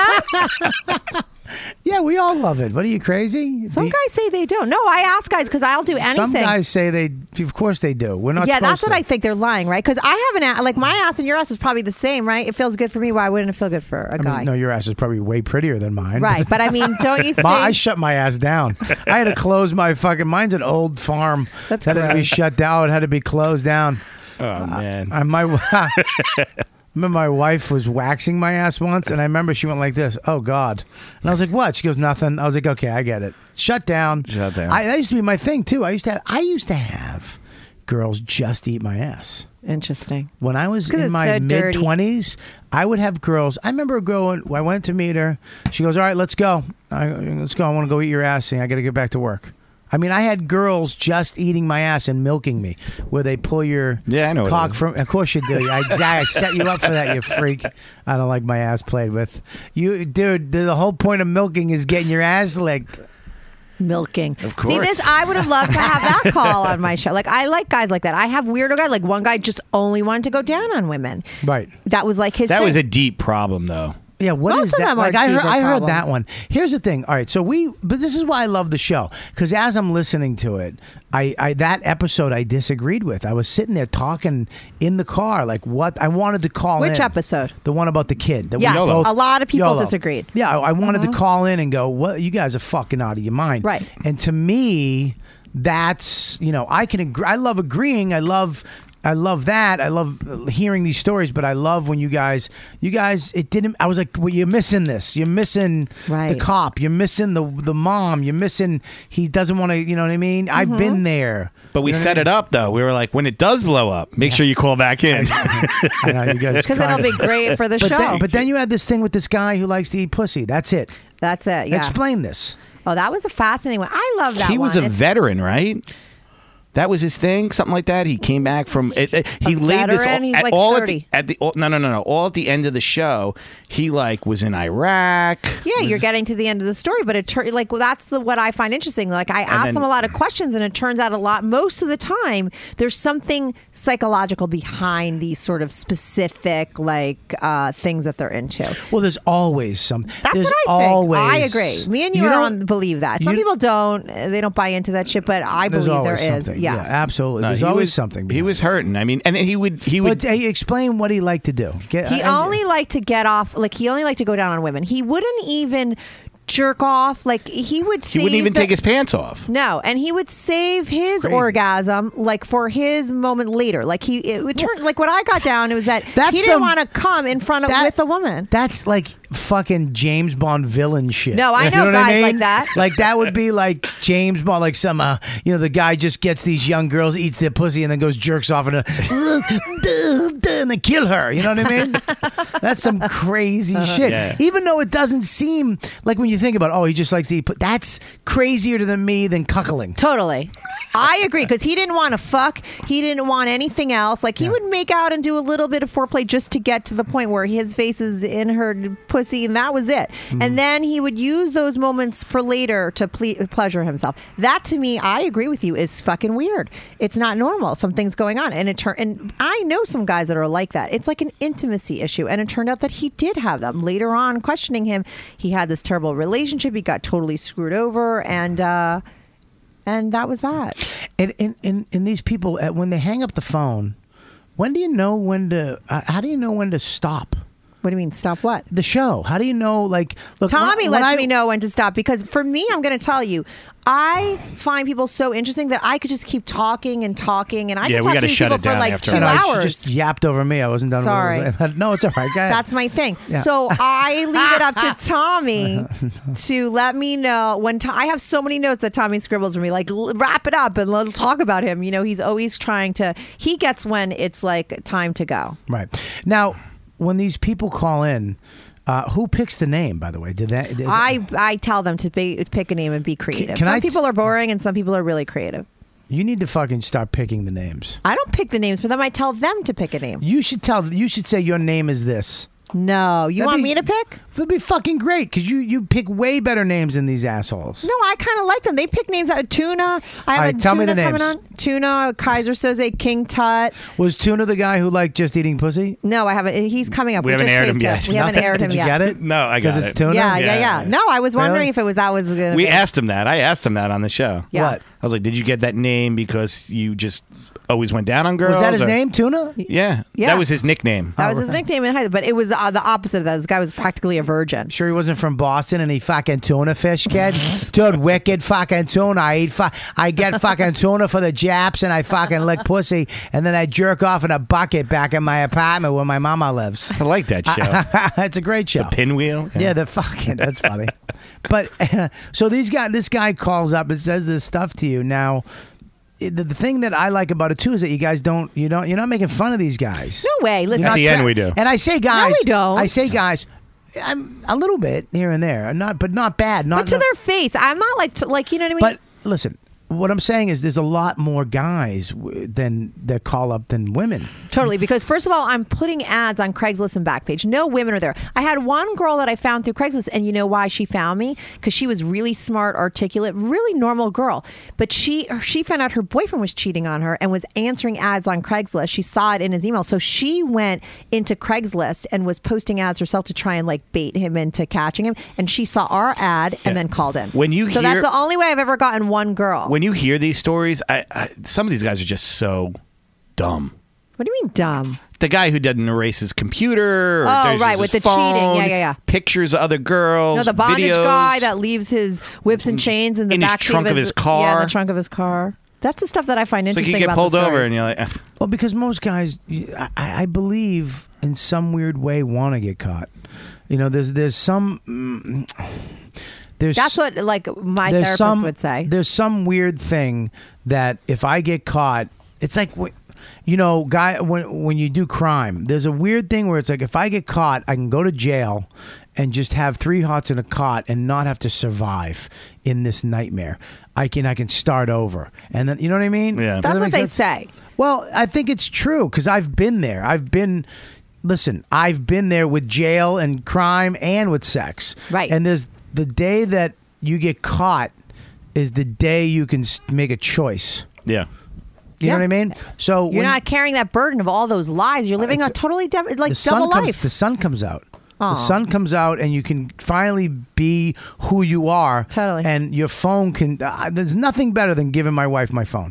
that? Yeah, we all love it. What are you crazy? Some The- guys say they don't. No, I ask guys because I'll do anything. Some guys say they. Of course they do. We're not. yeah, that's supposed what to. I think. They're lying, right? Because I have an ass, like my ass and your ass is probably the same, right? It feels good for me. Why wouldn't it feel good for a I guy? mean, no, your ass is probably way prettier than mine. Right, but I mean, don't you think? My, I shut my ass down. I had to close my fucking. Mine's an old farm. That's that had to be gross. shut down. It had to be closed down. oh, man. I, my, I remember my wife was waxing my ass once, and I remember she went like this. Oh God! And I was like, "What?" She goes, "Nothing." I was like, "Okay, I get it. Shut down." Shut down. I, that used to be my thing too. I used to. Have, I used to have girls just eat my ass. Interesting. When I was 'Cause in it's my so mid dirty. twenties, I would have girls. I remember a girl. When I went to meet her. She goes, "All right, let's go. I, let's go. I want to go eat your ass. And I got to get back to work." I mean, I had girls just eating my ass and milking me, where they pull your Yeah, I know what it cock is. from. Of course you do. I, I set you up for that, you freak. I don't like my ass played with. You, dude. The, the whole point of milking is getting your ass licked. Milking. Of See course. this? I would have loved to have that call on my show. Like I like guys like that. I have weirdo guys. Like one guy just only wanted to go down on women. Right. That was like his. That thing. was a deep problem, though. Yeah, what is Most of that? them are Like I heard, deeper I heard that problems. one. Here's the thing. All right, so we, but this is why I love the show because as I'm listening to it, I, I that episode I disagreed with. I was sitting there talking in the car, like what I wanted to call in. Which episode? The one about the kid. That we Yes, both- a lot of people YOLO. disagreed. Yeah, I I wanted Uh-huh. to call in and go, "What? You guys are fucking out of your mind." Right. And to me, that's you know, I can agree. I love agreeing. I love. I love that. I love hearing these stories, but I love when you guys, you guys, it didn't. I was like, well, you're missing this. You're missing Right. the cop. You're missing the the mom. You're missing. He doesn't want to. You know what I mean? I've Mm-hmm. been there. But we You know what set I it up, though. We were like, when it does blow up, make sure you call back in. mean? I know you guys. because it'll be great for the But show. then, but then you had this thing with this guy who likes to eat pussy. That's it. That's it. Yeah. Explain this. Oh, that was a fascinating one. I love that. he was one. a It's- veteran, right? That was his thing, something like that. He came back from. It, it- he A laid this veteran? all, He's at, like all at thirty. the, at the all, no no no no all at the end of the show. He like was in Iraq. Yeah, you're getting to the end of the story, but it tur- like well, that's the what I find interesting. Like I ask then- them a lot of questions, and it turns out a lot. Most of the time, there's something psychological behind these sort of specific like uh, things that they're into. Well, there's always some. That's there's what I think. Always, I agree. Me and you, are don't- on believe that. Some you- people don't. They don't buy into that shit, but I There's believe there always is. something. Yes. Yeah, absolutely. No, there's he always was, something. He behind was it. hurting. I mean, and he would he would. But hey, explain what he liked to do. Get, He I- I- only liked to get off, like he only liked to go down on women. He wouldn't even jerk off. Like he would He save wouldn't even the- take his pants off. No, and he would save his orgasm like for his moment later. Like he it would turn like what I got down it was that That's he didn't some- want to come in front of that- with a woman. That's like fucking James Bond villain shit. No, I You know what guys mean? like that. Like that would be like James Bond, like some, uh, you know, the guy just gets these young girls, eats their pussy, and then goes jerks off and, uh, and then kill her. You know what I mean? That's some crazy shit. Yeah. Even though it doesn't seem like when you think about, oh, he just likes to eat. But that's crazier to me than cuckling. Totally. I agree because he didn't want to fuck. He didn't want anything else. Like he Yeah. would make out and do a little bit of foreplay just to get to the point where his face is in her pussy, and that was it. Mm-hmm. And then he would use those moments for later to ple- pleasure himself. That to me, I agree with you, is fucking weird. It's not normal. Something's going on, and it tur- And I know some guys that are like that. It's like an intimacy issue, and it turned out that he did have them. Later on, questioning him, he had this terrible relationship. He got totally screwed over, and. uh And that was that. And and, and, and these people, uh, when they hang up the phone, when do you know when to, uh, how do you know when to stop? What do you mean, stop what? The show. How do you know, like, look, Tommy when- when lets I- me know when to stop because for me, I'm going to tell you, I find people so interesting that I could just keep talking and talking, and I Yeah, could we talk gotta to these shut people it for down like after two a No, while. she hours. just yapped over me. I wasn't done. with what I was Sorry. saying. No, it's all right. Go ahead. That's my thing. Yeah. So I leave it up to Tommy to let me know when to- I have so many notes that Tommy scribbles for me, like l- wrap it up and let's talk about him. You know, he's always trying to. He gets when it's like time to go. Right. Now, when these people call in, uh, who picks the name, by the way? Did that? Did, I I tell them to be, pick a name and be creative. can some I t- people are boring and some people are really creative. You need to fucking start picking the names. I don't pick the names for them. I tell them to pick a name. You should tell. You should say your name is this. No, you That'd want be- me to pick? That'd be fucking great because you you pick way better names than these assholes. No, I kind of like them. They pick names out. Tuna. I have All right, a tell me tuna the coming names. on. Tuna, Kaiser Soze, King Tut. Was Tuna the guy who liked just eating pussy? No, I haven't. He's coming up. We haven't just aired him taped yet. We haven't Nothing? aired him Did you yet. get it? No, I got Because it's it. Tuna. Yeah, yeah, yeah, Yeah. No, I was wondering Really? if it was that was going to We be. asked him that. I asked him that on the show. Yeah. What? I was like, "Did you get that name because you just always went down on girls?" Was that his or- name, Tuna? Yeah. Yeah. That was his nickname. That was his nickname in high school, but it was uh, the opposite of that. This guy was practically a virgin. Sure, he wasn't from Boston and he fucking tuna fish, kid. Dude, wicked fucking tuna. I eat. Fu- I get fucking tuna for the Japs and I fucking lick pussy and then I jerk off in a bucket back in my apartment where my mama lives. I like that show. It's a great show. Pinwheel. Yeah, the fucking that's funny. But so these guy, this guy calls up and says this stuff to you. Now, it- the, the thing that I like about it too is that you guys don't, you don't, you're not making fun of these guys. No way. Listen, At Not the end, tra- we do. And I say guys, we don't. I say guys, I'm a little bit here and there, not, but not bad. Not but to no- their face, I'm not like, to, like you know what I mean. But listen, what I'm saying is there's a lot more guys w- than that call up than women. Totally, because first of all, I'm putting ads on Craigslist and Backpage. No women are there. I had one girl that I found through Craigslist, and you know why she found me? Because she was really smart, articulate, really normal girl. But she she found out her boyfriend was cheating on her and was answering ads on Craigslist. She saw it in his email, so she went into Craigslist and was posting ads herself to try and like bait him into catching him. And she saw our ad and then called in. When you so hear- that's the only way I've ever gotten one girl. When you hear these stories, I, I some of these guys are just so dumb. What do you mean dumb? The guy who doesn't erase his computer. Or Oh, there's right, his with the phone, cheating. Yeah, yeah, yeah. Pictures of other girls. No, the bondage videos. guy that leaves his whips and chains in the In his back trunk seat of his Yeah, in car. the trunk of his car. That's the stuff that I find It's like interesting you get about pulled the over stories. and you're like, eh. Well, because most guys, I, I believe, in some weird way, want to get caught. You know, there's there's some. Mm, there's That's what like my there's therapist some, would say. There's some weird thing that if I get caught, it's like, wh- you know, guy, when when you do crime, there's a weird thing where it's like if I get caught, I can go to jail and just have three hots in a cot and not have to survive in this nightmare. I can I can start over, and then you know what I mean? Yeah. Does That's that what make they sense? say. Well, I think it's true because I've been there. I've been, listen, I've been there with jail and crime and with sex. Right. And there's the day that you get caught is the day you can s- make a choice. yeah. You Yeah. know what I mean? So You're when not carrying that burden of all those lies. You're living a it's- totally de- like the sun double comes, life. the sun comes out. Aw. The sun comes out, and you can finally be who you are. Totally. And your phone can. Uh, there's nothing better than giving my wife my phone.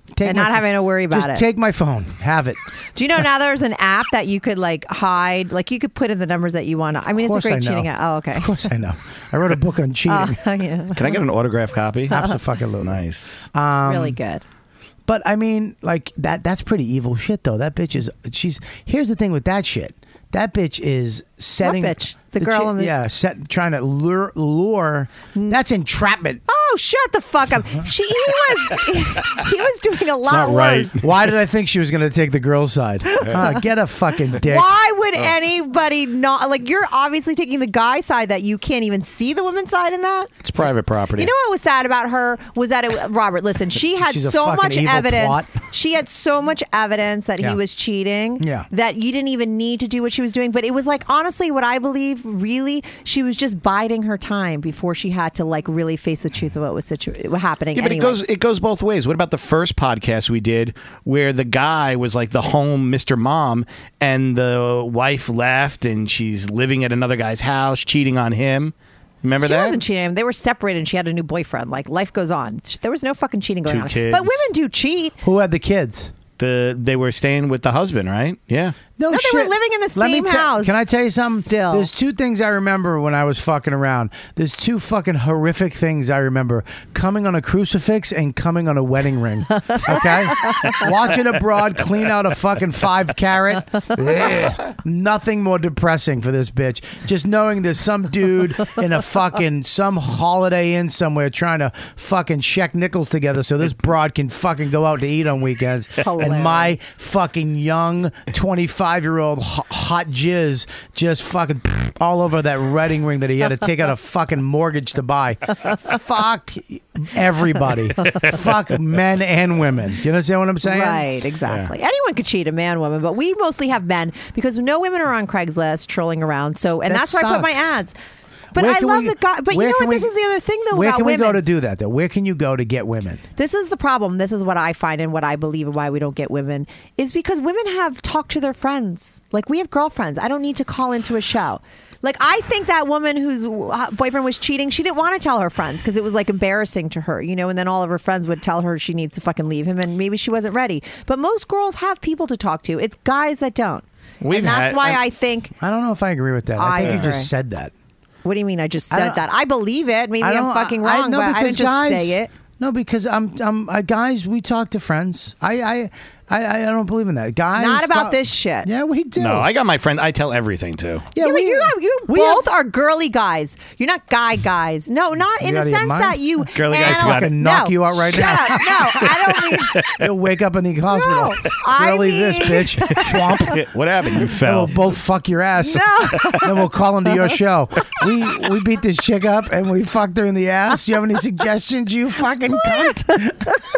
Take and my not ph- having to worry about just it. take my phone. Have it. Do you know now there's an app that you could like hide, like you could put in the numbers that you want to. I mean, Of it's a course great I know. cheating app. Oh, okay. Of course I know. I wrote a book on cheating. Uh, yeah. Can I get an autographed copy? Absolutely. Nice. Um, really good. But I mean, like that. That's pretty evil shit, though. That bitch is. She's. Here's the thing with that shit. That bitch is setting. What bitch? The girl chi- on the- yeah, set, trying to lure. lure. That's entrapment. Oh, shut the fuck up. She he was he was doing a lot not right. worse. Why did I think she was going to take the girl's side? Ah, get a fucking dick. Why would anybody not like? You're obviously taking the guy side that you can't even see the woman's side in that. It's private property. You know what was sad about her was that it, Robert. Listen, she had She's a so fucking much evil evidence. twat. She had so much evidence that Yeah. he was cheating. Yeah. That you didn't even need to do what she was doing. But it was like honestly, what I believe, really, she was just biding her time before she had to like really face the truth of what was situ- what happening. Yeah, but anyway. it goes it goes both ways. What about the first podcast we did where the guy was like the home Mister Mom and the wife left and she's living at another guy's house, cheating on him? Remember She that? wasn't cheating. They were separated and she had a new boyfriend. Like, life goes on. There was no fucking cheating going Two on. kids. But women do cheat. Who had the kids? The they were staying with the husband, right? Yeah. No, No, shit. they were living in the Let me same te- house. Can I tell you something? Still. There's two things I remember when I was fucking around. There's two fucking horrific things I remember. Coming on a crucifix and coming on a wedding ring. Okay? Watching a broad clean out a fucking five carat. Ugh. Nothing more depressing for this bitch. Just knowing there's some dude in a fucking, some holiday inn somewhere trying to fucking check nickels together so this broad can fucking go out to eat on weekends. And my fucking young twenty-five-year-old hot, hot jizz just fucking all over that wedding ring that he had to take out a fucking mortgage to buy. Fuck everybody. Fuck men and women. You understand what I'm saying? Right, exactly. Anyone could cheat, a man, woman, but we mostly have men because no women are on Craigslist trolling around. So, and That that's why I put my sucks. ads. But Where I can love we- the guy. But you where know can what? This we- is the other thing, though, Where about can we women. go to do that, though? Where can you go to get women? This is the problem. This is what I find and what I believe and why we don't get women is because women have talked to their friends. Like, we have girlfriends. I don't need to call into a show. Like, I think that woman whose boyfriend was cheating, she didn't want to tell her friends because it was like embarrassing to her, you know, and then all of her friends would tell her she needs to fucking leave him and maybe she wasn't ready. But most girls have people to talk to. It's guys that don't. We've and that's had- why I'm- I think, I don't know if I agree with that. I, I think you agree. just said that. what do you mean I just I said don't- that? I believe it. Maybe I I'm don't- fucking I- wrong, no, but I because didn't just guys, say it. No, because I'm, I'm uh, guys. We talk to friends. I, I, I, I don't believe in that. Guys, Not about talk- this shit. Yeah, we do. No, I got my friend. I tell everything to. Yeah, but we- you, you we both have- are girly guys. You're not guy guys. No, not in You the out of your sense mind? that you Girly guys anal- got it. Fucking knock No, you out right shut now. Up. No, I don't mean. You'll wake up in the hospital. No, I Really, this mean- bitch. Swamp. What happened? You And fell. we'll both fuck your ass. No. Then we'll call into your show. We we beat this chick up and we fucked her in the ass. Do you have any suggestions, you fucking cunt?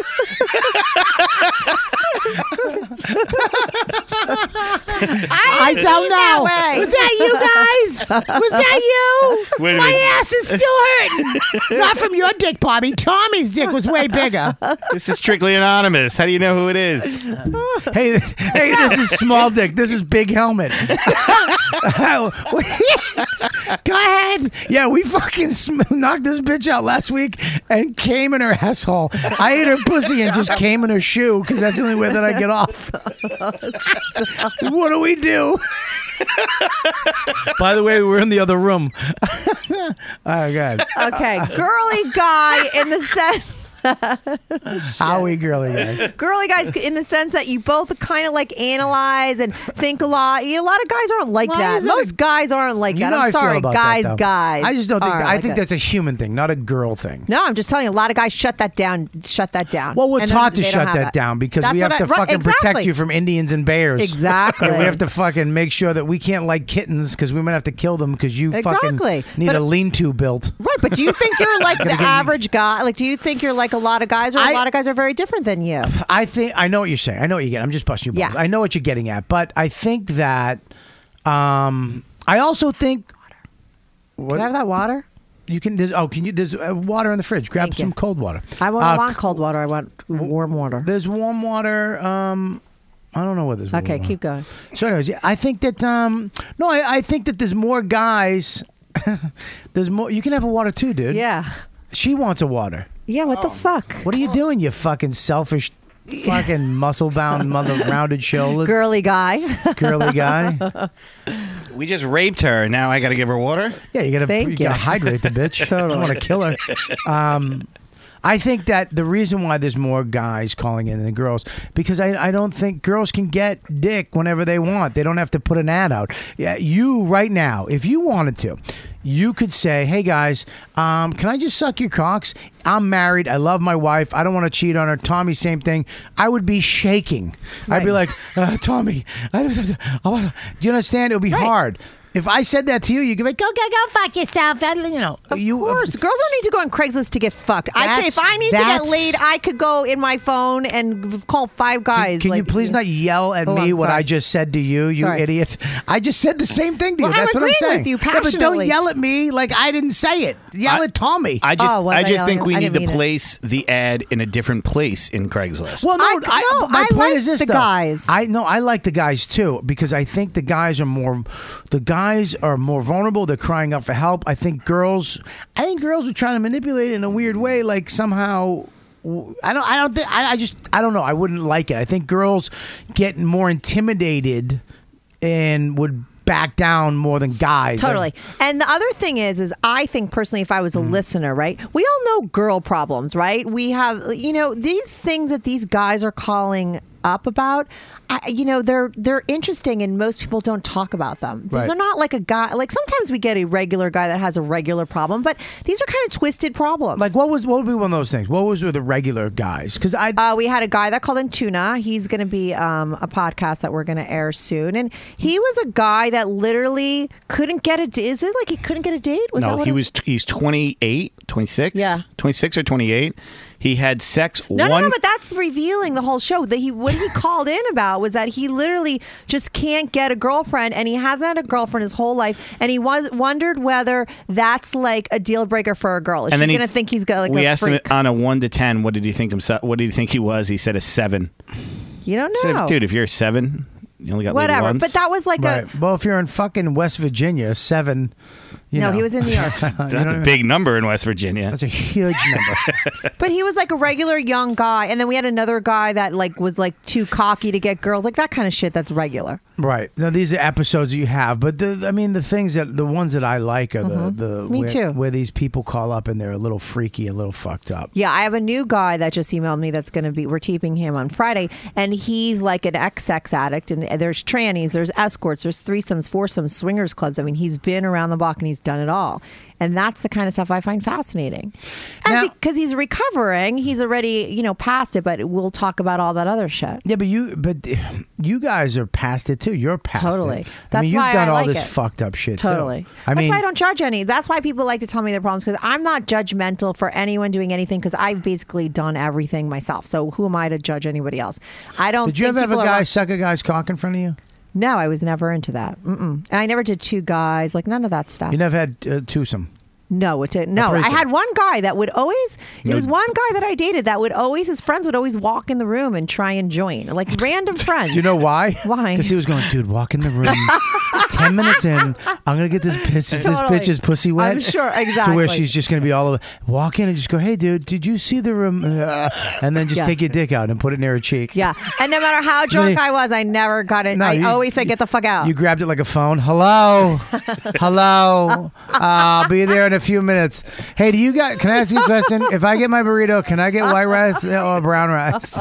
I, didn't don't mean know. That way. Was that you guys? Was that you? Wait a My minute. ass is still hurting. Not from your dick, Bobby. Tommy's dick was way bigger. This is strictly anonymous. How do you know who it is? Hey, hey, this is small dick. This is big helmet. Go ahead. Yeah, we fucking sm- knocked this bitch out last week and came in her asshole. I ate her pussy and just came in her shoe because that's the only way that I get off. What do we do? By the way, we're in the other room. Oh, God. Okay, girly guy in the sense. How we girly guys? Girly guys in the sense that you both kind of like analyze and think a lot. You know, a lot of guys aren't like Why that. is that Most a- guys aren't like You that. know I'm how I feel sorry, about guys, that, though. guys. I just don't think. aren't That, I like think that. that's a human thing, not a girl thing. No, I'm just telling you, a lot of guys shut that down. Shut that down. Well, we're And then taught to they don't shut have that down because That's we have what to I- right, fucking protect exactly. you from Indians and bears. Exactly. And we have to fucking make sure that we can't like kittens because we might have to kill them because you Exactly. fucking need But- a lean-to built. Right, but do you think you're like the average guy? Like, do you think you're like a lot of guys, or a I- lot of guys are very different than you? I think I know what you're saying. I know what you get. I'm just busting your balls. Yeah. I know what you're getting at, but I think that um, I also think what, Can I have that water? you can. There's, oh, can you? There's uh, water in the fridge. Grab Thank some you. cold water. I won't Uh, want cold water. I want warm water. There's warm water. Um, I don't know what there's. Okay, warm water. keep going. So, anyways, yeah, I think that um, no, I, I think that there's more guys. There's more. You can have a water too, dude. Yeah. She wants a water. Yeah, what the fuck? What are you doing, you fucking selfish fucking muscle bound, mother rounded shoulders, Girly guy. girly guy. We just raped her. Now I got to give her water. Yeah, you gotta, Thank you you. gotta hydrate the bitch. Totally. I want to kill her. Um, I think that the reason why there's more guys calling in than girls, because I, I don't think girls can get dick whenever they want. They don't have to put an ad out. Yeah, you right now, if you wanted to, you could say, "Hey guys, um, can I just suck your cocks? I'm married. I love my wife. I don't want to cheat on her." Tommy, same thing. I would be shaking. I'd be like, uh, "Tommy, I don't, oh, do you understand? It would be Right. hard." If I said that to you, you'd be like, "Go, go, go, fuck yourself." And, you know, Of you, course, girls don't need to go on Craigslist to get fucked. I can, That's- if I need to get that's- laid, I could go in my phone and call five guys. Can like, you please not yell at Oh, me I'm what sorry. I just said to you, you Sorry. idiot? I just said the same thing to you. Well, I'm That's what I'm agreeing saying. with you Yeah, but don't passionately. yell at me like I didn't say it. Yell I- at Tommy. I just, Oh, was I I just yelling? think we I need didn't to mean it. place the ad in a different place in Craigslist. well, no, I- I, no, my I point like is this, the though. guys. I no, I like the guys too because I think the guys are more, the guys are more vulnerable. They're crying out for help. I think girls, I think girls are trying to manipulate it in a weird way, like somehow. I don't. I don't think. I, I just. I don't know. I wouldn't like it. I think girls get more intimidated and would back down more than guys. Totally. And the other thing is, is I think personally, if I was a Mm-hmm. listener, right, we all know girl problems, right? We have, you know, these things that these guys are calling up about, I, you know, they're they're interesting, and most people don't talk about them. These Right. are not like a guy. Like sometimes we get a regular guy that has a regular problem, but these are kind of twisted problems. Like what was what would be one of those things? What was with the regular guys? Because I Uh, we had a guy that called in Tuna. He's going to be um, a podcast that we're going to air soon, and he was a guy that literally couldn't get a. d- Is it like he couldn't get a date? Was that no, what he it- was. He's twenty-eight, twenty-six. Yeah. twenty-six or twenty-eight. He had sex. No, one. no, no, but that's revealing the whole show. That he what he called in about was that he literally just can't get a girlfriend, and he hasn't had a girlfriend his whole life, and he was wondered whether that's like a deal breaker for a girl. Is and she then he, gonna think he's got like we a asked freak? him on a one to ten. What did he think himself? What did he think he was? He said a seven. You don't I said, know, dude. If you're a seven, you only got laid whatever. once. But that was like right. a Well, if you're in fucking West Virginia, seven. You no. know. He was in New York. That's a big number in West Virginia. That's a huge number. But he was like a regular young guy, and then we had another guy that like was like too cocky to get girls, like that kind of shit. That's regular. Right. Now these are episodes you have, but the, I mean the things that the ones that I like are the the Mm-hmm. Me where, too. where these people call up and they're a little freaky, a little fucked up. Yeah, I have a new guy that just emailed me that's going to be, we're taping him on Friday, and he's like an ex-sex addict, and there's trannies, there's escorts, there's threesomes, foursomes, swingers clubs. I mean, he's been around the block and he's done it all. And that's the kind of stuff I find fascinating. And Now- because he's recovering, he's already, you know, past it, but we'll talk about all that other shit. Yeah, but you but you guys are past it too. You're past Totally. it. I That's mean, you've why done I all like this it. fucked up shit too. Totally. I That's mean, why I don't judge any. That's why people like to tell me their problems, because I'm not judgmental for anyone doing anything, because I've basically done everything myself. So who am I to judge anybody else? I don't. did you think ever have a people are guy wrong. suck a guy's cock in front of you? No, I was never into that. Mm-mm. And I never did two guys, like none of that stuff. You never had uh, twosome. No, it didn't. No, I threesome. had one guy that would always. It No. was one guy that I dated that would always. His friends would always walk in the room and try and join, like random friends. Do you know why? Why? Because he was going, dude, walk in the room. Ten minutes in, I'm gonna get this bitch, this Totally. bitch's pussy wet. I'm sure, To where exactly. she's just gonna be all over. Walk in and just go, hey, dude, did you see the room? Uh, and then just Yeah. take your dick out and put it near her cheek. Yeah, and no matter how drunk I was, I never got it. No, I you- always said, "Get the fuck out." You grabbed it like a phone. Hello, hello. Uh, I'll be there in a few minutes. Hey, do you got? Can I ask you a question? If I get my burrito, can I get white rice or brown rice?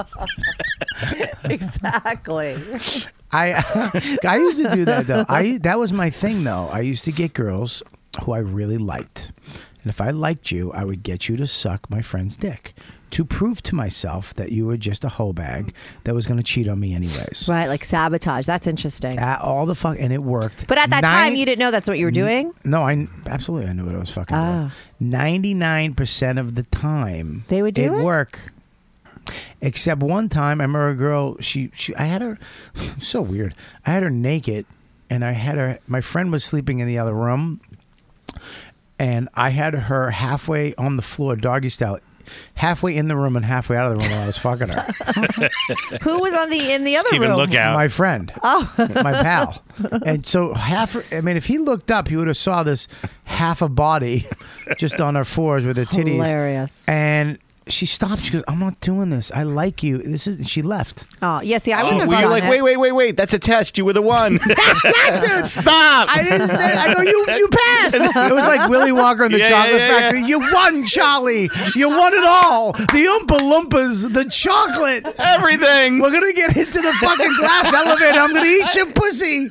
Exactly. I I used to do that though. I that was my thing though. I used to get girls who I really liked, and if I liked you, I would get you to suck my friend's dick to prove to myself that you were just a hoe bag that was going to cheat on me anyways. Right, like sabotage. That's interesting. Uh, all the fuck, and it worked. But at that Nine- time, you didn't know that's what you were doing. No, I absolutely I knew what I was fucking Ah. doing. Ninety-nine percent of the time, They would do it? work. Except one time, I remember a girl. She, she, I had her. So weird. I had her naked, and I had her. My friend was sleeping in the other room, and I had her halfway on the floor, doggy style, halfway in the room and halfway out of the room while I was fucking her. Who was on the in the other Keeping room? lookout. My friend, oh, my pal, and so half. I mean, if he looked up, he would have saw this half a body just on her fours with her titties. Hilarious. And she stopped. She goes, "I'm not doing this. I like you." This is. She left. Oh, yeah. See, I She, wouldn't have were you done like, it. wait, wait, wait, wait? That's a test. You were the one. Dude, Stop. I didn't say. I go. You you passed. It was like Willy Wonka and the Yeah, Chocolate yeah, yeah, Factory. You won, Charlie. You won it all. The Oompa Loompas, the chocolate. Everything. We're gonna get into the fucking glass elevator. I'm gonna eat your pussy.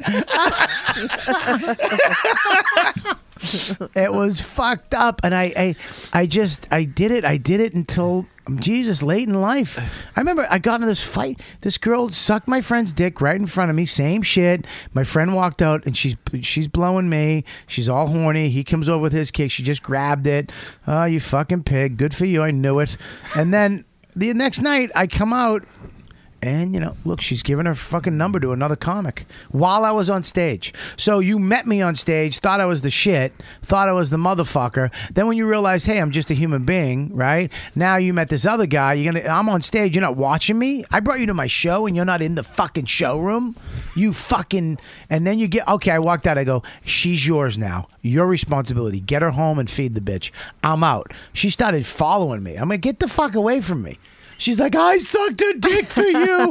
It was fucked up, and I, I, I just, I did it. I did it until Jesus, late in life. I remember I got into this fight. This girl sucked my friend's dick right in front of me. Same shit. My friend walked out, and she's she's blowing me. She's all horny. He comes over with his kick. She just grabbed it. Oh, you fucking pig! Good for you. I knew it. And then the next night, I come out. And, you know, look, she's giving her fucking number to another comic while I was on stage. So you met me on stage, thought I was the shit, thought I was the motherfucker. Then when you realize, hey, I'm just a human being, right? Now you met this other guy. You're gonna. I'm on stage. You're not watching me. I brought you to my show, and you're not in the fucking showroom. You fucking. And then you get. Okay, I walked out. I go, she's yours now. Your responsibility. Get her home and feed the bitch. I'm out. She started following me. I'm like, get the fuck away from me. She's like, I sucked her dick for you.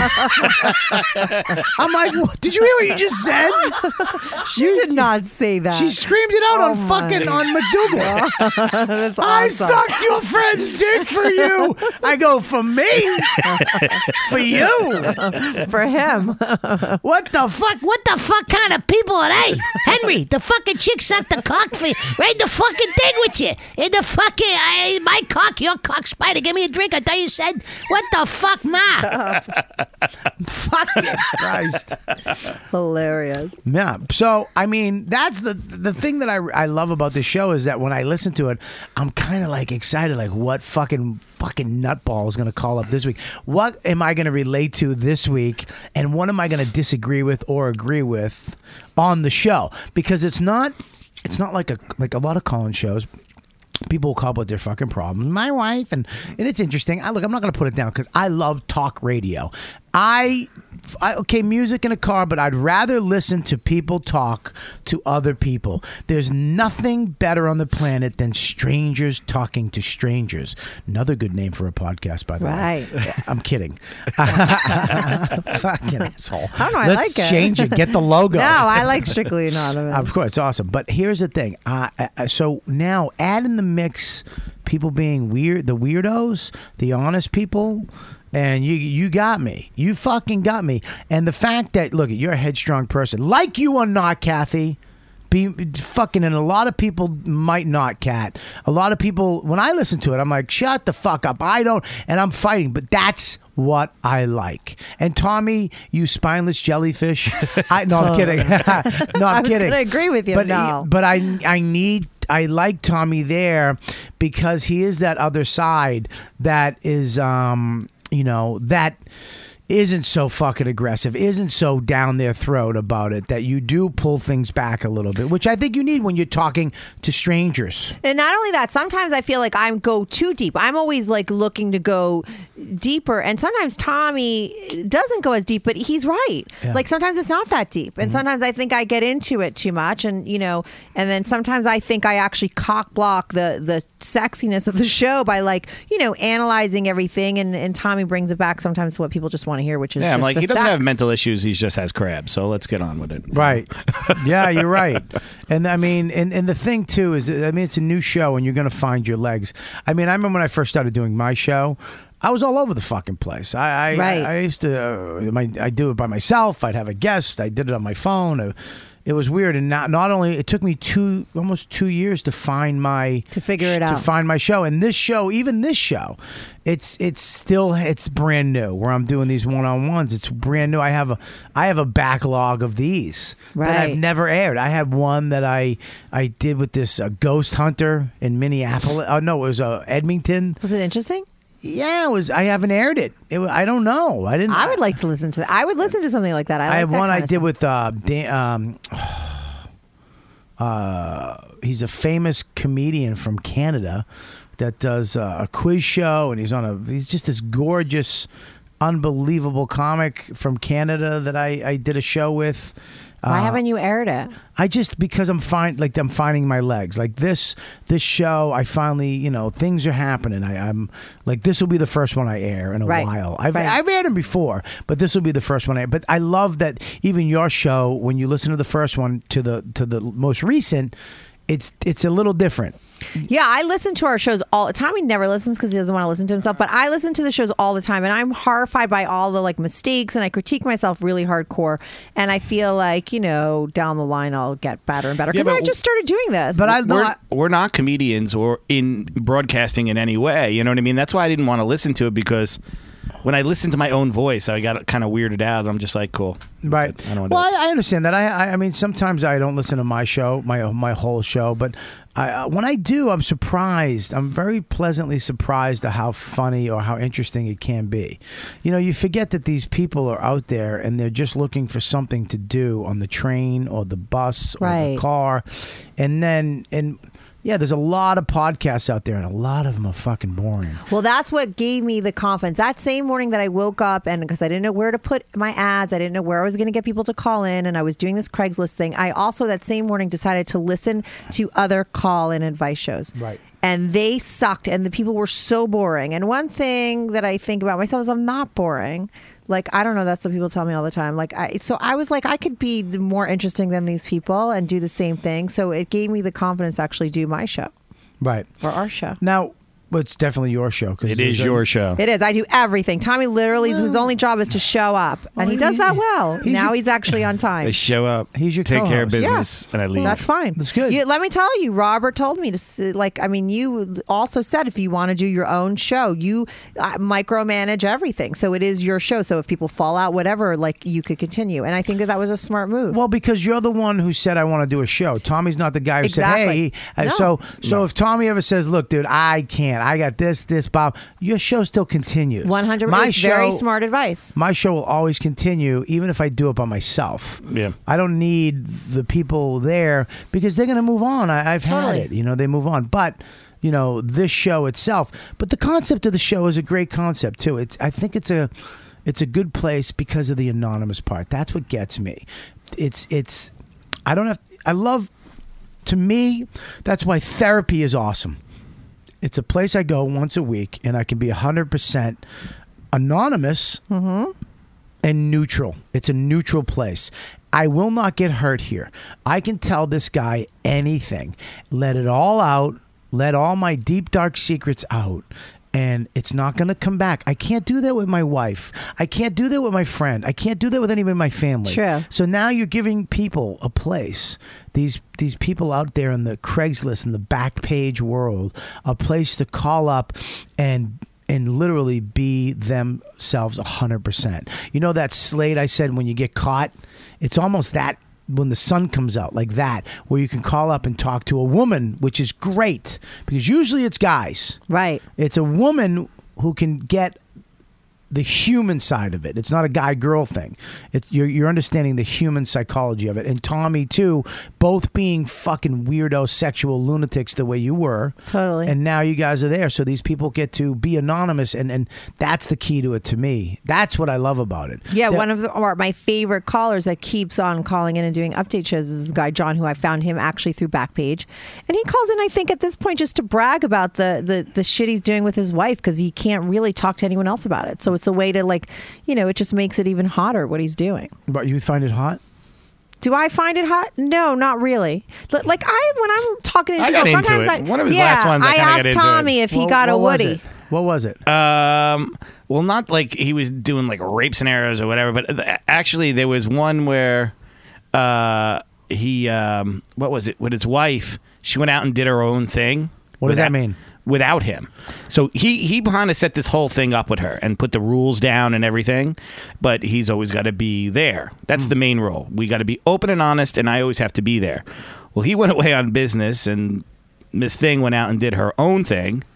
I'm like, what? Did you hear what you just said? She did not say that. She screamed it out Oh on my. fucking on McDougal. That's I awesome. sucked your friend's dick for you. I go, for me? For you? For him. What the fuck? What the fuck kind of people are they? Henry, the fucking chick sucked the cock for you. Right the fucking thing with you. In the fucking, I, my cock, your cock, Spider, give me a drink. I thought you said, what the fuck, ma? Fucking Christ. Hilarious. Yeah. So, I mean, that's the the thing that I, I love about this show is that when I listen to it, I'm kind of like excited, like what fucking fucking nutball is going to call up this week? What am I going to relate to this week? And what am I going to disagree with or agree with on the show? Because it's not, it's not like a like a lot of call-in shows. People will call about their fucking problems. My wife, and, and it's interesting. I look, I'm not going to put it down because I love talk radio. I, I, okay, music in a car, but I'd rather listen to people talk to other people. There's nothing better on the planet than strangers talking to strangers. Another good name for a podcast, by the Right. way. I'm kidding. Fucking asshole. I don't know, I Let's like it. change it. Get the logo. No, I like Strictly Anonymous. Of course, it's awesome. But here's the thing. Uh, uh, so now add in the mix people being weird, the weirdos, the honest people, and you you got me. You fucking got me. And the fact that, look, you're a headstrong person. Like you or not, Kathy. Be fucking, and a lot of people might not, Kat. A lot of people, when I listen to it, I'm like, shut the fuck up. I don't, and I'm fighting, but that's what I like. And Tommy, you spineless jellyfish. I no, I'm kidding. no, I'm I was kidding. gonna agree with you, But no. but I I need I like Tommy there because he is that other side that is um you know that isn't so fucking aggressive, isn't so down their throat about it, that you do pull things back a little bit, which I think you need when you're talking to strangers. And not only that, sometimes I feel like I go too deep. I'm always like looking to go deeper, and sometimes Tommy doesn't go as deep, but he's right. Yeah. Like sometimes it's not that deep, and Mm-hmm. sometimes I think I get into it too much, and you know, and then sometimes I think I actually cock block the the sexiness of the show by like you know analyzing everything, and and Tommy brings it back sometimes to what people just want to hear, which is Yeah, I'm just like, the he doesn't sex. have mental issues. He just has crabs. So let's get on with it. Right. Yeah, you're right. And I mean, and, and the thing too is, I mean, it's a new show and you're going to find your legs. I mean, I remember when I first started doing my show, I was all over the fucking place. I I, Right. I, I used to, uh, my, I do it by myself. I'd have a guest. I did it on my phone. Uh, It was weird, and not not only it took me two almost two years to find my To figure it to out. find my show. And this show, even this show, it's it's still it's brand new. Where I'm doing these one on ones, it's brand new. I have a I have a backlog of these that I've Right. never aired. I had one that I I did with this uh, ghost hunter in Minneapolis. Oh no, it was uh, Edmonton. Was it interesting? Yeah, it was. I haven't aired it. it. wa- I don't know. I didn't. I would like to listen to that. I would listen to something like that. I, I like have that one I kind of did stuff. with uh, Dan, um, uh, he's a famous comedian from Canada that does uh, a quiz show, and he's on a. He's just this gorgeous, unbelievable comic from Canada that I, I did a show with. Why Uh, haven't you aired it? I just because I'm fine, like I'm finding my legs. Like this, this show, I finally, you know, things are happening. I, I'm like, this will be the first one I air in a Right. while. I've Right. I've aired them before, but this will be the first one I. But I love that even your show, when you listen to the first one to the to the most recent, it's it's a little different. Yeah, I listen to our shows all the time. He never listens because he doesn't want to listen to himself. But I listen to the shows all the time, and I'm horrified by all the like mistakes, and I critique myself really hardcore. And I feel like, you know, down the line I'll get better and better because Yeah, I but- just started doing this. But I, no, we're, I we're not comedians or in broadcasting in any way. You know what I mean? That's why I didn't want to listen to it, because when I listened to my own voice, I got kind of weirded out. I'm just like, cool. That's right. it. I don't want to well, do it. I, I understand that. I, I I mean, sometimes I don't listen to my show, my my whole show, but I, uh, when I do, I'm surprised. I'm very pleasantly surprised at how funny or how interesting it can be. You know, you forget that these people are out there and they're just looking for something to do on the train or the bus or Right. the car, and then and. Yeah, there's a lot of podcasts out there, and a lot of them are fucking boring. Well, that's what gave me the confidence. That same morning that I woke up, and because I didn't know where to put my ads, I didn't know where I was going to get people to call in, and I was doing this Craigslist thing. I also that same morning decided to listen to other call and advice shows. Right. And they sucked, and the people were so boring. And one thing that I think about myself is I'm not boring. Like, I don't know. That's what people tell me all the time. Like, I, so I was like, I could be more interesting than these people and do the same thing. So it gave me the confidence to actually do my show Right. or our show. Now, well, it's definitely your show. 'Cause It there's is a- your show. It is. I do everything. Tommy literally, his only job is to show up, and he does that well. He's Now your- he's actually on I time. show up, He's your take care of co-host. business, and I leave. That's fine. That's good. You, let me tell you, Robert told me to s- like. I mean, you also said if you want to do your own show, you uh, micromanage everything. So it is your show. So if people fall out, whatever, like you could continue. And I think that that was a smart move. Well, because you're the one who said I want to do a show. Tommy's not the guy who Exactly. said, "Hey." Uh, No. So, so if Tommy ever says, "Look, dude, I can't. I got this, this, Bob," your show still continues. One hundred. My It's very show- smart advice. My show will always continue, even if I do it by myself. Yeah. I don't need the people there because they're going to move on. I, I've Totally. had it. You know, they move on. But you know, this show itself. But the concept of the show is a great concept too. It's. I think it's a. It's a good place because of the anonymous part. That's what gets me. It's. It's. I don't have. I love. To me, that's why therapy is awesome. It's a place I go once a week, and I can be one hundred percent anonymous and neutral. It's a neutral place. I will not get hurt here. I can tell this guy anything, let it all out, let all my deep, dark secrets out, and it's not going to come back. I can't do that with my wife. I can't do that with my friend. I can't do that with anyone in my family. True. So now you're giving people a place, these these people out there in the Craigslist, in the back page world, a place to call up and and literally be themselves one hundred percent. You know that Slate I said when you get caught? It's almost that when the sun comes out, like that, where you can call up and talk to a woman, which is great because usually it's guys. Right. It's a woman who can get the human side of it. It's not a guy-girl thing. It's, you're, you're understanding the human psychology of it. And Tommy, too, both being fucking weirdo sexual lunatics the way you were. Totally. And now you guys are there. So these people get to be anonymous. And, and that's the key to it to me. That's what I love about it. Yeah, That- one of the, or my favorite callers that keeps on calling in and doing update shows is this guy John, who I found him actually through Backpage, and he calls in. I think at this point just to brag about the the, the shit he's doing with his wife because he can't really talk to anyone else about it. So it's a way to like, you know, it just makes it even hotter what he's doing. But you find it hot? Do I find it hot? No, not really. L- Like I, when I'm talking to I people, got into sometimes it. I, One of his yeah, last ones, I I kinda got asked into it. Tommy if he Well, got a what was Woody. it? What was it? Um, well, not like he was doing like rape scenarios or whatever, but th- actually there was one where uh, he, um, what was it? With his wife, she went out and did her own thing. What does that without- mean? Without him. So he, he kind of set this whole thing up with her and put the rules down and everything, but he's always got to be there. That's the main rule. We got to be open and honest, and I always have to be there. Well, he went away on business, and Miss Thing went out and did her own thing.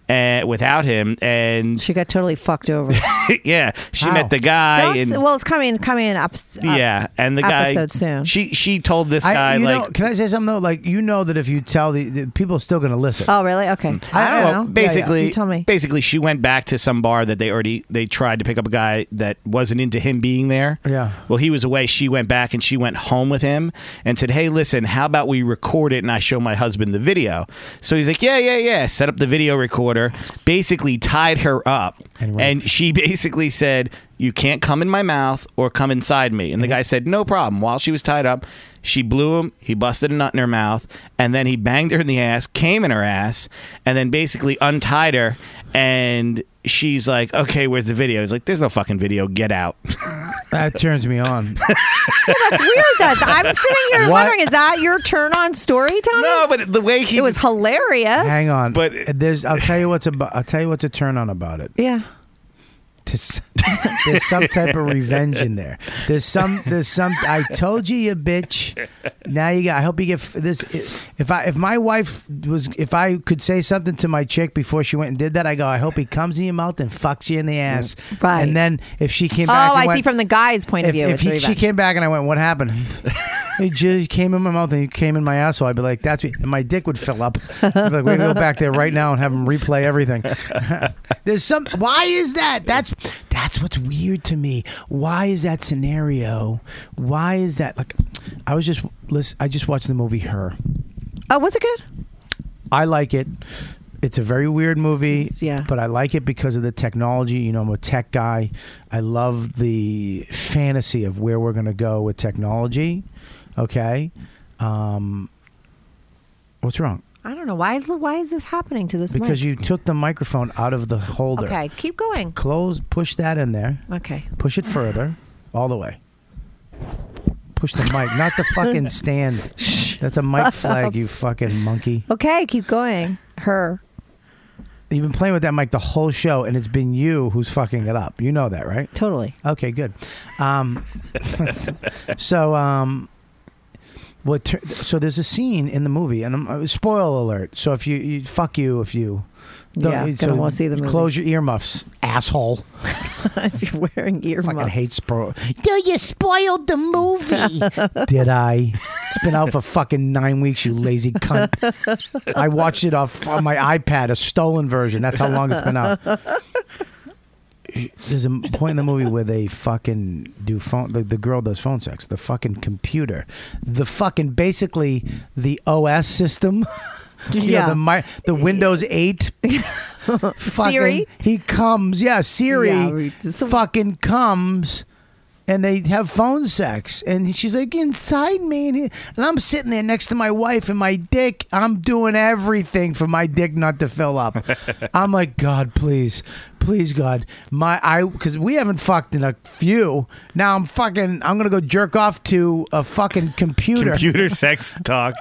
and without him, and she got totally fucked over. yeah, she How? met the guy. So it's- and, well, it's coming coming up. up yeah, and the guy. episode soon. She she told this guy I, you like. know, can I say something though? Like, you know that if you tell the, the people are still going to listen. Oh, really? Okay. I don't well, know. Basically, You tell me. basically, she went back to some bar that they already they tried to pick up a guy that wasn't into him being there. Yeah. Well, he was away. She went back and she went home with him and said, "Hey, listen, how about we record it and I show my husband the video?" So he's like, "Yeah, yeah, yeah." Set up the video recorder. Basically, tied her up, And and, went- she basically said, "You can't come in my mouth or come inside me." And the guy said, "No problem." While she was tied up, she blew him. He busted a nut in her mouth, and then he banged her in the ass, came in her ass, and then basically untied her. And she's like, "Okay, where's the video?" He's like, "There's no fucking video. Get out." That turns me on. That's weird. That I'm sitting here What? wondering, is that your turn on story, Tommy? No, but the way he It was hilarious. Hang on, But- there's. I'll tell you what's about. I'll tell you what's a turn on about it. Yeah. There's, there's some type of revenge in there. There's some. There's some. I told you, you bitch. Now you got. I hope you get f- this. If I, if my wife was, if I could say something to my chick before she went and did that, I go, I hope he comes in your mouth and fucks you in the ass. Right. And then if she came Oh, back, and I went, see from the guy's point of if, view. if it's he, revenge. she came back and I went, what happened? He just came in my mouth and he came in my asshole. I'd be like, that's what, and my dick would fill up. I'd be like, we're gonna go back there right now and have him replay everything. There's some. Why is that? That's that's what's weird to me. Why is that scenario? Why is that? Like, I was just listen. I just watched the movie Her. Oh, was it good? I like it. It's a very weird movie, Yeah. but I like it because of the technology. You know, I'm a tech guy. I love the fantasy of where we're going to go with technology. Okay. Um, what's wrong? I don't know. Why is why is this happening to this Because mic? you took the microphone out of the holder. Okay, keep going. Close, push that in there. Okay. Push it further, all the way. Push the mic, not the fucking stand. That's a mic flag, you fucking monkey. Okay, keep going. Her. You've been playing with that mic the whole show, and it's been you who's fucking it up. You know that, right? Totally. Okay, good. Um, so, um, what? Ter- so there's a scene in the movie, and I'm, uh, spoil alert. So if you, you fuck you if you. Yeah, gonna so wanna see the movie. Close your earmuffs, asshole. If you're wearing earmuffs. Fucking hate spoil. Dude, you spoiled the movie. Did I? It's been out for fucking nine weeks, you lazy cunt. I watched it off on my iPad, a stolen version. That's how long it's been out. There's a point in the movie where they fucking do phone. The, the girl does phone sex. The fucking computer, the fucking basically the O S system. You Yeah. know, the mi- the Windows eight. fucking, Siri? He comes. Yeah, Siri. Yeah, we- so- fucking comes. And they have phone sex, and she's like inside me, and, he, and I'm sitting there next to my wife and my dick. I'm doing everything for my dick not to fill up. I'm like, God, please, please, God, my I because we haven't fucked in a few. Now I'm fucking. I'm gonna go jerk off to a fucking computer. Computer sex talk.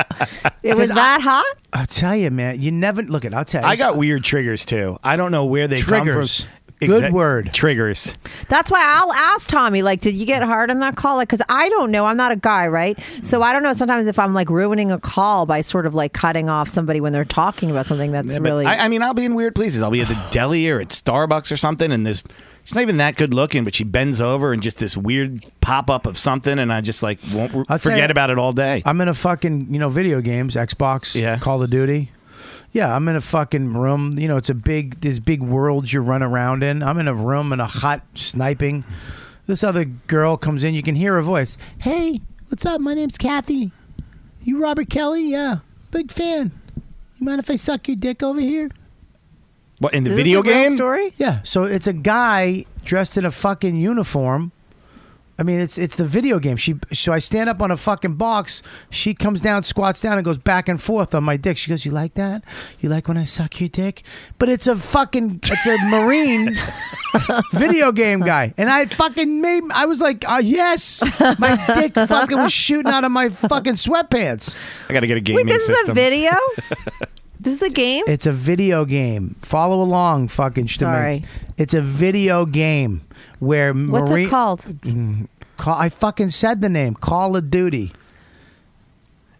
It was that hot? I'll tell you, man. You never look at. I'll tell you. I got weird triggers too. I don't know where they Triggers. come from. Good Exa- word. Triggers. That's why I'll ask Tommy, like, did you get hard on that call? Like, because I don't know. I'm not a guy, right? So I don't know sometimes if I'm like ruining a call by sort of like cutting off somebody when they're talking about something that's Yeah, but really. I, I mean, I'll be in weird places. I'll be at the deli or at Starbucks or something, and there's she's not even that good looking, but she bends over and just this weird pop up of something, and I just like won't I'll tell forget you- about it all day. I'm in a fucking, you know, video games, Xbox, Yeah. Call of Duty. Yeah, I'm in a fucking room. You know, it's a big, there's big worlds you run around in. I'm in a room in a hot sniping. This other girl comes in. You can hear her voice. Hey, what's up? My name's Kathy. You Robert Kelly? Yeah, big fan. You mind if I suck your dick over here? What in the Is this video a real game? story? Yeah, so it's a guy dressed in a fucking uniform. I mean, it's it's the video game. She so I stand up on a fucking box. She comes down, squats down, and goes back and forth on my dick. She goes, "You like that? You like when I suck your dick?" But it's a fucking it's a Marine video game guy, and I fucking made. I was like, oh, "Yes, my dick fucking was shooting out of my fucking sweatpants." I got to get a gaming Wait, this system. is a video? This is a game? It's a video game. Follow along, fucking Shtamik. Sorry. It's a video game where What's Marine. it called? Call, I fucking said the name. Call of Duty.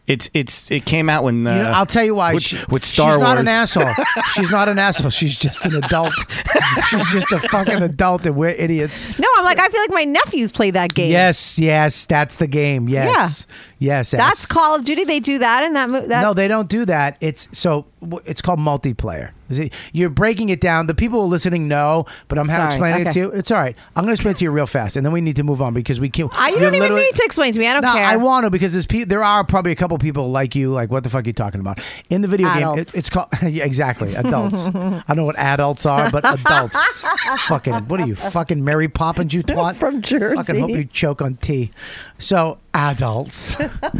It's it's it came out when uh, You know, I'll tell you why. with, She- with Star she's Wars. not an asshole. She's not an asshole. She's just an adult. She's just a fucking adult, and we're idiots. No, I'm like, I feel like my nephews play that game. Yes, yes, that's the game. Yes, yes. That's yes. Call of Duty. They do that in that movie. No, they don't do that. It's so w- it's called multiplayer. Is it- You're breaking it down. The people listening know, but I'm having Sorry, explaining it okay. to you. It's all right. I'm going to explain it to you real fast, and then we need to move on because we can't. I, you you're don't even literally- need to explain to me. I don't No, care. I want to because there's pe- there are probably a couple people like you. Like, what the fuck are you talking about? In the video game, Adults. it, it's called yeah, exactly adults. I don't know what adults are, but adults. Fucking what are you? Fucking Mary Poppins, you twat From Jersey. Fucking hope you choke on tea. So adults.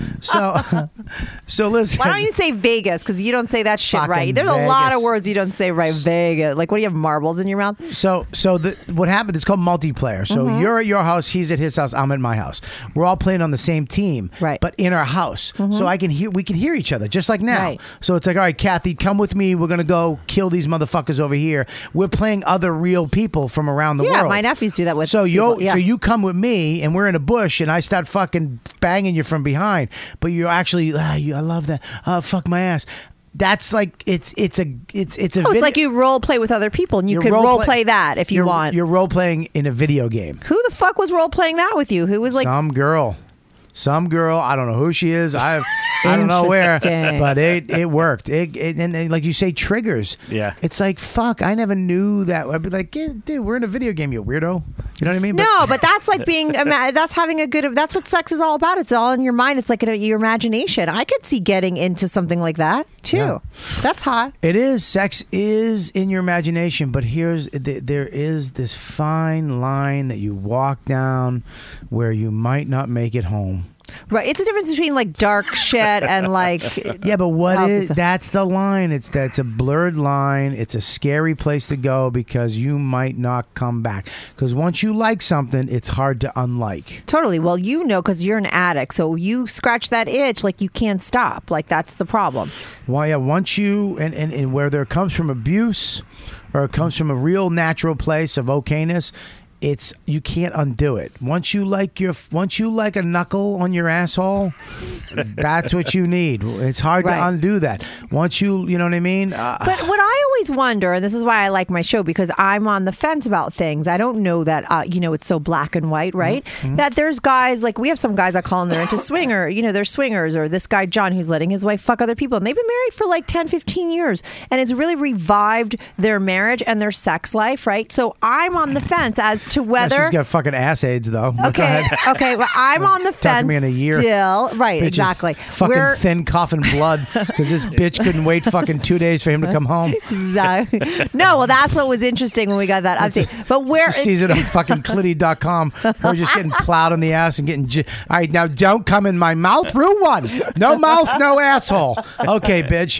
so so listen. Why don't you say Vegas? Because you don't say that shit Fucking right. There's a lot of Vegas. words you don't say right. Vegas. Like, what do you have, marbles in your mouth? So, so the, what happened? It's called multiplayer. So Mm-hmm. you're at your house, he's at his house, I'm at my house. We're all playing on the same team, Right. But in our house, so I can hear, we can hear each other just like now. Right. So it's like, all right, Kathy, come with me. We're gonna go kill these motherfuckers over here. We're playing other real people from around the Yeah, world. my nephews do that with So you, people, yeah. so you come with me, and we're in a bush, and I start fucking banging you from behind. But you're actually, ah, you, I love that. Oh, fuck my ass. That's like it's it's a it's it's a. Oh, it's vid- like you role play with other people, and you You're could role role play- play that if you you're, want. You're role playing in a video game. Who the fuck was role playing that with you? Who was like Some girl. Some girl, I don't know who she is. I have, I don't know where, Interesting. but it it worked. It, it and, and like you say, triggers. Yeah. It's like fuck. I never knew that. I'd be like, yeah, dude, we're in a video game, you weirdo. You know what I mean? No, but that's like being. ima- That's having a good. That's what sex is all about. It's all in your mind. It's like in your imagination. I could see getting into something like that too. Yeah. That's hot. It is. Sex is in your imagination, but here's th- there is this fine line that you walk down where you might not make it home. Right. It's a difference between like dark shit and like. Yeah, but what How is bizarre. that's the line? It's that's a blurred line. It's a scary place to go because you might not come back. Because once you like something, it's hard to unlike. Totally. Well, you know, because you're an addict, so you scratch that itch, like you can't stop. Like that's the problem. Well, yeah, once you and, and, and whether it comes from abuse or it comes from a real natural place of okayness, it's you can't undo it. Once you like your once you like a knuckle on your asshole, that's what you need. It's hard Right. to undo that. Once you, you know what I mean? Uh, But what I always wonder, and this is why I like my show, because I'm on the fence about things. I don't know that, uh, you know, it's so black and white, right? Mm-hmm. That there's guys, like we have some guys, I call them, they're into swinger, you know, they're swingers, or this guy, John, who's letting his wife fuck other people. And they've been married for like ten, fifteen years. And it's really revived their marriage and their sex life, right? So I'm on the fence as to yeah, whether. she's got fucking ass AIDS though. But go Okay, ahead. okay. Well, I'm on the Talk to fence me in a year. still. Right, Bitch is exactly. Fucking We're- thin coughing blood because this bitch couldn't wait fucking two days for him to come home. Exactly. No, well, that's what was interesting when we got that update. But where She sees it on fucking clitty dot com. Her just getting plowed on the ass and getting. J- All right, now don't come in my mouth. Rule one: no mouth, no asshole. Okay, bitch.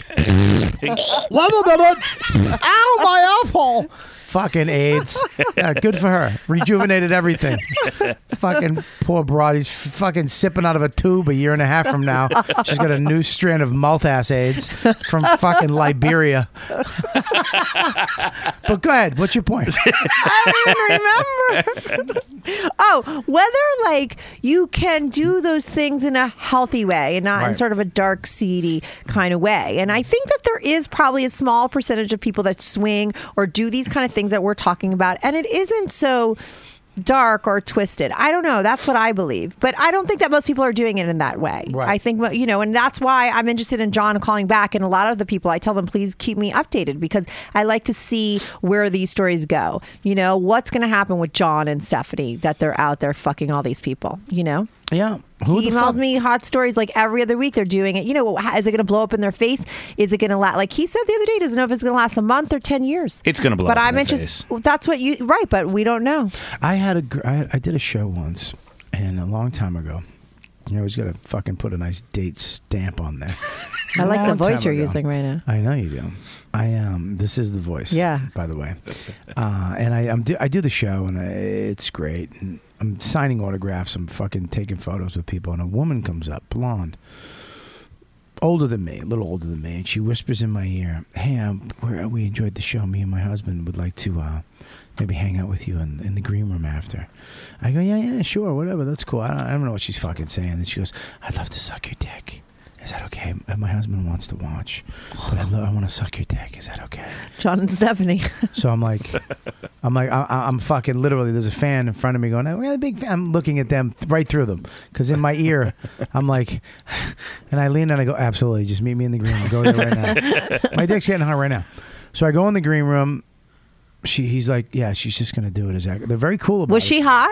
Wait a minute. Ow, my asshole. Fucking AIDS. Yeah, good for her. Rejuvenated everything. Fucking poor broad. He's fucking sipping out of a tube a year and a half from now. She's got a new strand of mouth ass AIDS from fucking Liberia. But go ahead. What's your point? I don't even remember. Oh, whether like you can do those things in a healthy way and not in Right. sort of a dark, seedy kind of way. And I think that there is probably a small percentage of people that swing or do these kind of things that we're talking about, and it isn't so dark or twisted. I don't know. That's what I believe. But I don't think that most people are doing it in that way. Right. I think, you know, and that's why I'm interested in John calling back. And a lot of the people, I tell them, please keep me updated because I like to see where these stories go. You know, what's going to happen with John and Stephanie that they're out there fucking all these people, you know? Yeah. Who He the emails fuck? me hot stories like every other week. They're doing it. You know, how- is it going to blow up in their face? Is it going to last? Like he said the other day, he doesn't know if it's going to last a month or ten years. It's going to blow But up in I'm their interested. face. That's what you right, but we don't know. I had a gr- I, I did a show once, and a long time ago. You always got to fucking put a nice date stamp on there. I like the Long voice time you're ago. using right now. I know you do. I um. This is the voice. Yeah. By the way, uh, and I I'm do, I do the show, and I, it's great. And I'm signing autographs. I'm fucking taking photos with people, and a woman comes up, blonde, older than me, a little older than me, and she whispers in my ear, "Hey, um, we're, we enjoyed the show. Me and my husband would like to uh, maybe hang out with you in, in the green room after." I go, "Yeah, yeah, sure, whatever. That's cool." I don't, I don't know what she's fucking saying. And she goes, "I'd love to suck your dick." is that okay? My husband wants to watch, but I, lo- I want to suck your dick. Is that okay? John and Stephanie. So I'm like, I'm like, I, I'm fucking literally. There's a fan in front of me going, "I'm a big fan." I'm looking at them right through them because in my ear, I'm like, and I lean and I go, "Absolutely, just meet me in the green room. Go there right now." My dick's getting hard right now. So I go in the green room. She, he's like, yeah, she's just gonna do it. As they're very cool about it. Was she hot?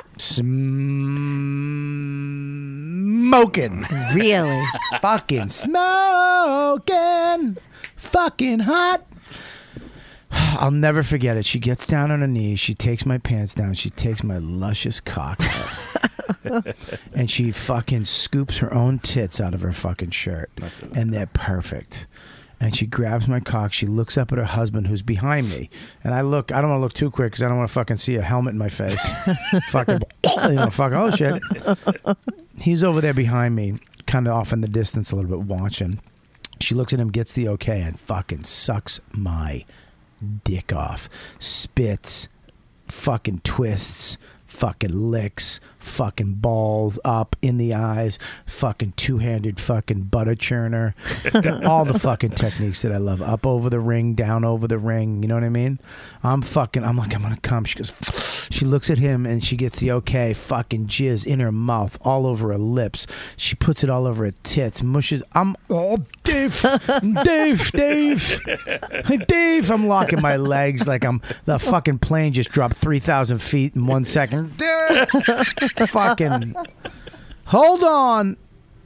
Smoking. Really? Fucking smoking. Fucking hot. I'll never forget it. She gets down on her knees. She takes my pants down. She takes my luscious cock out. And she fucking scoops her own tits out of her fucking shirt. And they're perfect. And she grabs my cock. She looks up at her husband, who's behind me. And I look. I don't want to look too quick because I don't want to fucking see a helmet in my face. Fucking, you know, fuck. Oh shit. He's over there behind me, kind of off in the distance a little bit, watching. She looks at him, gets the okay, and fucking sucks my dick off. Spits, fucking twists, fucking licks, fucking balls up in the eyes, fucking two-handed fucking butter churner. All the fucking techniques that I love. Up over the ring, down over the ring. You know what I mean? I'm fucking, I'm like, I'm gonna come. She goes, she looks at him and she gets the okay, fucking jizz in her mouth, all over her lips. She puts it all over her tits, mushes. I'm, oh, Dave, Dave, Dave, hey, Dave. I'm locking my legs like I'm, the fucking plane just dropped three thousand feet in one second. Fucking hold on.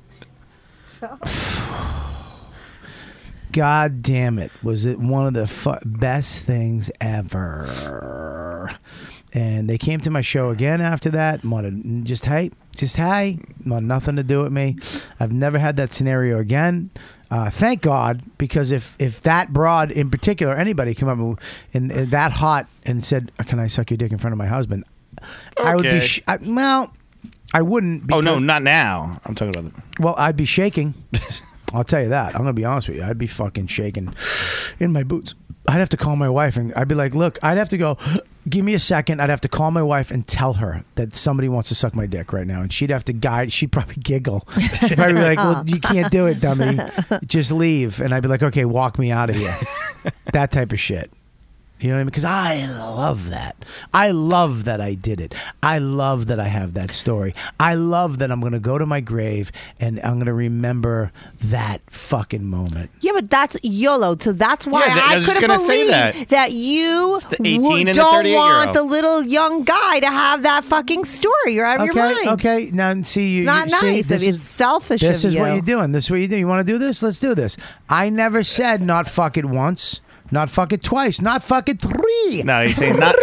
God damn it. Was it one of the fu- best things ever? And they came to my show again after that. Wanted just hey, just hey, want nothing to do with me. I've never had that scenario again. Uh, thank God, because if, if that broad in particular, anybody came up and, and that hot and said, "Can I suck your dick in front of my husband?" I would be sh- I, well. I wouldn't. Oh no, not now. I'm talking about. The- well, I'd be shaking. I'll tell you that. I'm gonna be honest with you. I'd be fucking shaking in my boots. I'd have to call my wife and I'd be like, "Look, I'd have to go. Give me a second. I'd have to call my wife and tell her that somebody wants to suck my dick right now, and she'd have to guide. She'd probably giggle. She'd probably be like, "Well, you can't do it, dummy. Just leave." And I'd be like, "Okay, walk me out of here." That type of shit. You know what I mean? Because I love that. I love that I did it. I love that I have that story. I love that I'm going to go to my grave and I'm going to remember that fucking moment. Yeah, but that's YOLO. So that's why Yeah, I I was could gonna have say believed that. that, you the eighteen w- and the don't thirty-eight-year-old. want the little young guy to have that fucking story. You're out of Okay, your mind. okay. Now, see, you. It's not you, see, nice. this It's is- selfish This of is you. what you're doing. This is what you do. You want to do this? Let's do this. I never said not fuck it once, not fuck it twice, not fuck it three. No, he's saying not.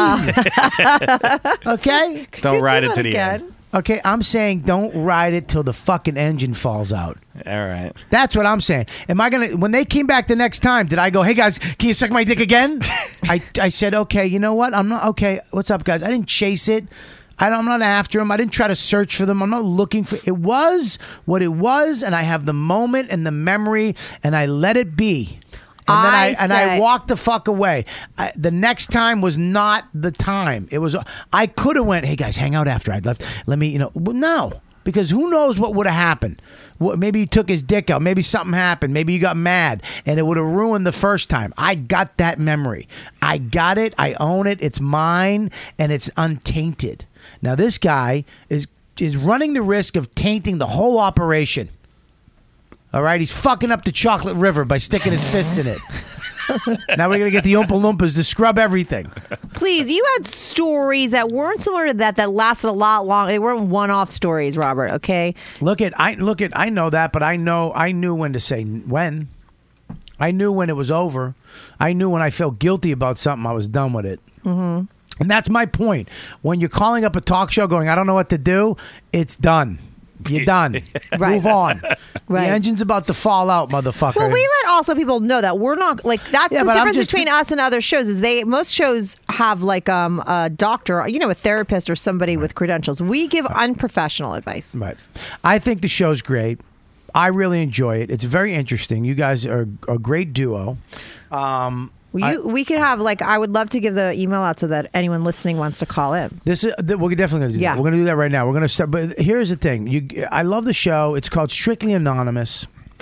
Okay? Don't ride it that to the again. end. Okay, I'm saying don't ride it till the fucking engine falls out. All right. That's what I'm saying. Am I gonna? When they came back the next time, did I go, "Hey guys, can you suck my dick again?" I I said, "Okay, you know what? I'm not okay. What's up, guys?" I didn't chase it. I don't, I'm not after them. I didn't try to search for them. I'm not looking for. It was what it was, and I have the moment and the memory, and I let it be. And then I, I and I say- walked the fuck away. I, the next time was not the time. It was. I could have went, "Hey guys, hang out after I'd left. Let me, you know." Well, no, because who knows what would have happened? What, maybe he took his dick out. Maybe something happened. Maybe you got mad, and it would have ruined the first time. I got that memory. I got it. I own it. It's mine, and it's untainted. Now this guy is is running the risk of tainting the whole operation. All right, he's fucking up the chocolate river by sticking his fist in it. Now we're gonna get the Oompa Loompas to scrub everything. Please, you had stories that weren't similar to that that lasted a lot long. They weren't one-off stories, Robert. Okay. Look at I look at I know that, but I know I knew when to say when. I knew when it was over. I knew when I felt guilty about something, I was done with it. Mm-hmm. And that's my point. When you're calling up a talk show, going, "I don't know what to do," it's done. You're done. Right. Move on. Right. The engine's about to fall out, motherfucker. Well, we let also people know that we're not like that's Yeah, the but I'm difference just- between us and other shows is they most shows have like um a doctor, you know, a therapist or somebody with credentials. We give unprofessional advice. Right. I think the show's great. I really enjoy it. It's very interesting. You guys are a great duo. Um, Well, you, we could have like I would love to give the email out so that anyone listening wants to call in. This is th- we're definitely going to do Yeah. that. We're going to do that right now. We're going to start. But here's the thing. You, I love the show. It's called Strictly Anonymous.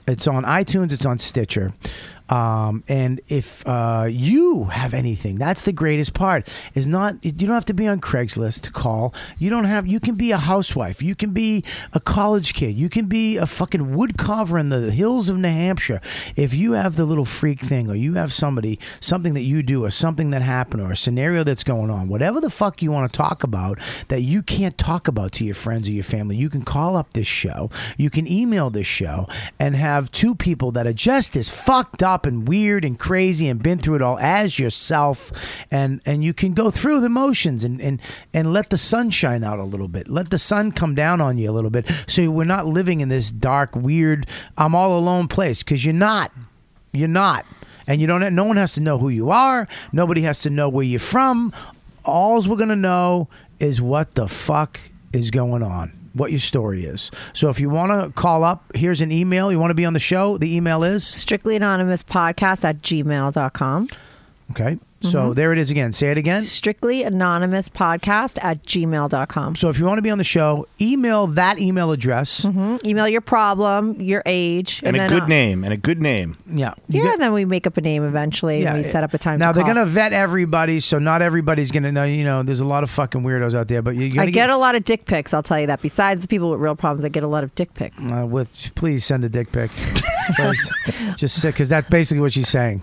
It's on iTunes. It's on Stitcher. Um, and if uh, you have anything, that's the greatest part. Is not you don't have to be on Craigslist to call. You don't have. You can be a housewife. You can be a college kid. You can be a fucking woodcarver in the hills of New Hampshire. If you have the little freak thing, or you have somebody, something that you do, or something that happened, or a scenario that's going on, whatever the fuck you want to talk about that you can't talk about to your friends or your family, you can call up this show. You can email this show and have two people that are just as fucked up and weird and crazy and been through it all as yourself, and and you can go through the motions and and and let the sun shine out a little bit, let the sun come down on you a little bit, so we're not living in this dark, weird, I'm all alone place, because you're not you're not and you don't no one has to know who you are, nobody has to know where you're from. Alls we're gonna know is what the fuck is going on, what your story is. So if you want to call up, here's an email. You want to be on the show, the email is strictly anonymous podcast at gmail dot com. Okay. So there it is again. Say it again. strictly anonymous podcast at gmail dot com. So if you want to be on the show, email that email address. Mm-hmm. Email your problem, your age. And, and a then, good uh, name. And a good name. Yeah. Yeah, You and then we make up a name eventually Yeah, and we set up a time Now to they're call. gonna vet everybody, so not everybody's gonna know. You know, there's a lot of fucking weirdos out there, but you're gonna I get a lot of dick pics, I'll tell you that. Besides the people with real problems, I get a lot of dick pics. Uh, with please send a dick pic. Please. Just because that's basically what she's saying.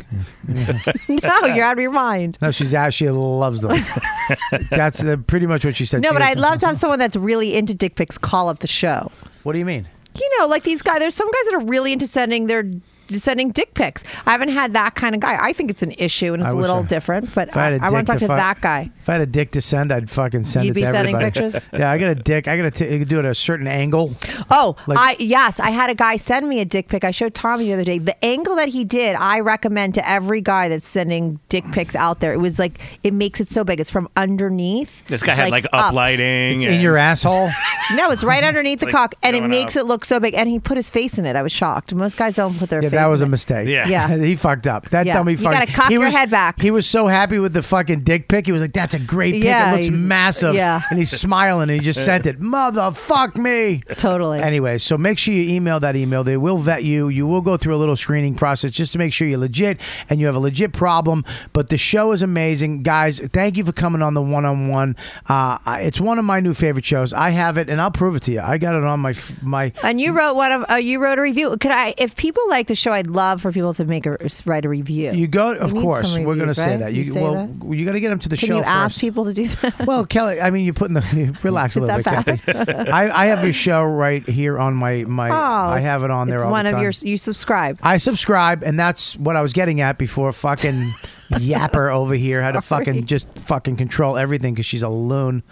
No, you're out of your mind. No, she's out. She loves them. That's uh, pretty much what she said. No, She but I'd doesn't- love to have someone that's really into dick pics call up the show. What do you mean? You know, like these guys, there's some guys that are really into sending their sending dick pics. I haven't had that kind of guy. I think it's an issue and it's I a wish little I- different, but If I I, had a I want dick to talk to fu- that guy. If I had a dick to send, I'd fucking send You'd it be to sending everybody. pictures? Yeah, I got a dick. I got to do it at a certain angle. Oh, Like- I yes, I had a guy send me a dick pic. I showed Tommy the other day. The angle that he did, I recommend to every guy that's sending dick pics out there. It was like it makes it so big. It's from underneath. This guy had like, up. uplighting. It's in and- your asshole. No, it's right underneath the Like cock, and it going makes up. it look so big. And he put his face in it. I was shocked. Most guys don't put their Yeah, face. that was in a it. mistake. Yeah. Yeah. he fucked up. That Yeah. dummy You fucked. gotta cock he your was, head back. He was so happy with the fucking dick pic. He was like, "That's a great pic. Yeah, it looks he's- massive." yeah. And he's smiling, and he just sent it. Motherfuck me. Totally. Anyway, so make sure you email that email. They will vet you. You will go through a little screening process just to make sure you're legit and you have a legit problem. But the show is amazing, guys. Thank you for coming on the one-on-one. Uh, I- it's one of my new favorite shows. I have it, and I'll prove it to you. I got it on my my. And you wrote one of uh, you wrote a review. Could I, if people like the show, I'd love for people to make a write a review. You go, of We need course. some We're going to reviews, say right? that. You You, say well, you got to get them to the Can show you first. ask people to do that? Well, Kelly, I mean, you're putting the relax a Is little that bit, Kathy. I, I have your show right here on my my. Oh, I it's- have it on there. It's all one the of time. your. You subscribe. I subscribe, and that's what I was getting at before. Fucking yapper over here had to fucking just fucking control everything because she's a loon.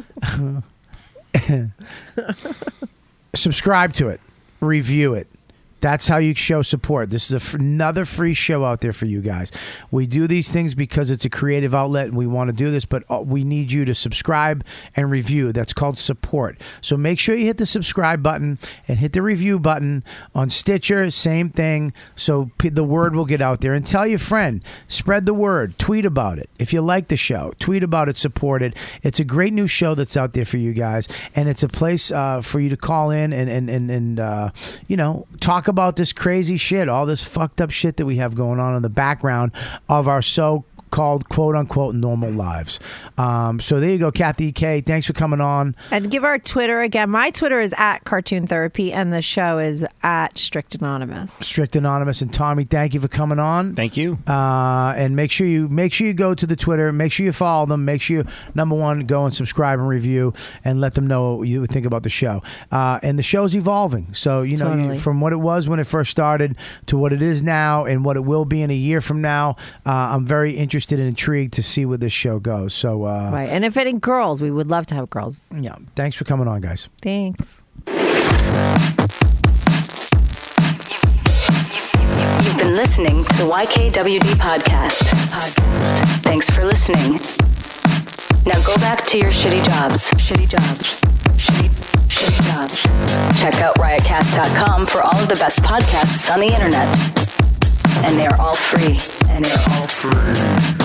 Subscribe to it, review it. That's how you show support. This is a f- another free show out there for you guys. We do these things because it's a creative outlet and we want to do this, but uh, we need you to subscribe and review. That's called support. So make sure you hit the subscribe button and hit the review button on Stitcher. Same thing. So p- the word will get out there. And tell your friend. Spread the word. Tweet about it. If you like the show, tweet about it, support it. It's a great new show that's out there for you guys. And it's a place uh, for you to call in and, and, and, and uh, you know, talk about about this crazy shit, all this fucked up shit that we have going on in the background of our so called quote unquote normal lives. Um, so there you go, Kathy K. Thanks for coming on. And give our Twitter again. My Twitter is at Cartoon Therapy, and the show is at Strict Anonymous. Strict Anonymous. And Tommy, thank you for coming on. Thank you. Uh, and make sure you make sure you go to the Twitter. Make sure you follow them. Make sure you, number one, go and subscribe and review, and let them know what you think about the show. Uh, and the show's evolving. So you know, Totally. you, from what it was when it first started to what it is now, and what it will be in a year from now. Uh, I'm very interested and intrigued to see where this show goes. So uh, Right. And if any girls, we would love to have girls. yeah, thanks for coming on, guys. Thanks. You've been listening to the Y K W D podcast. Thanks for listening. Now go back to your shitty jobs. Shitty jobs. Shitty, shitty jobs. Check out riotcast dot com for all of the best podcasts on the internet. And they're all free. And they're all free.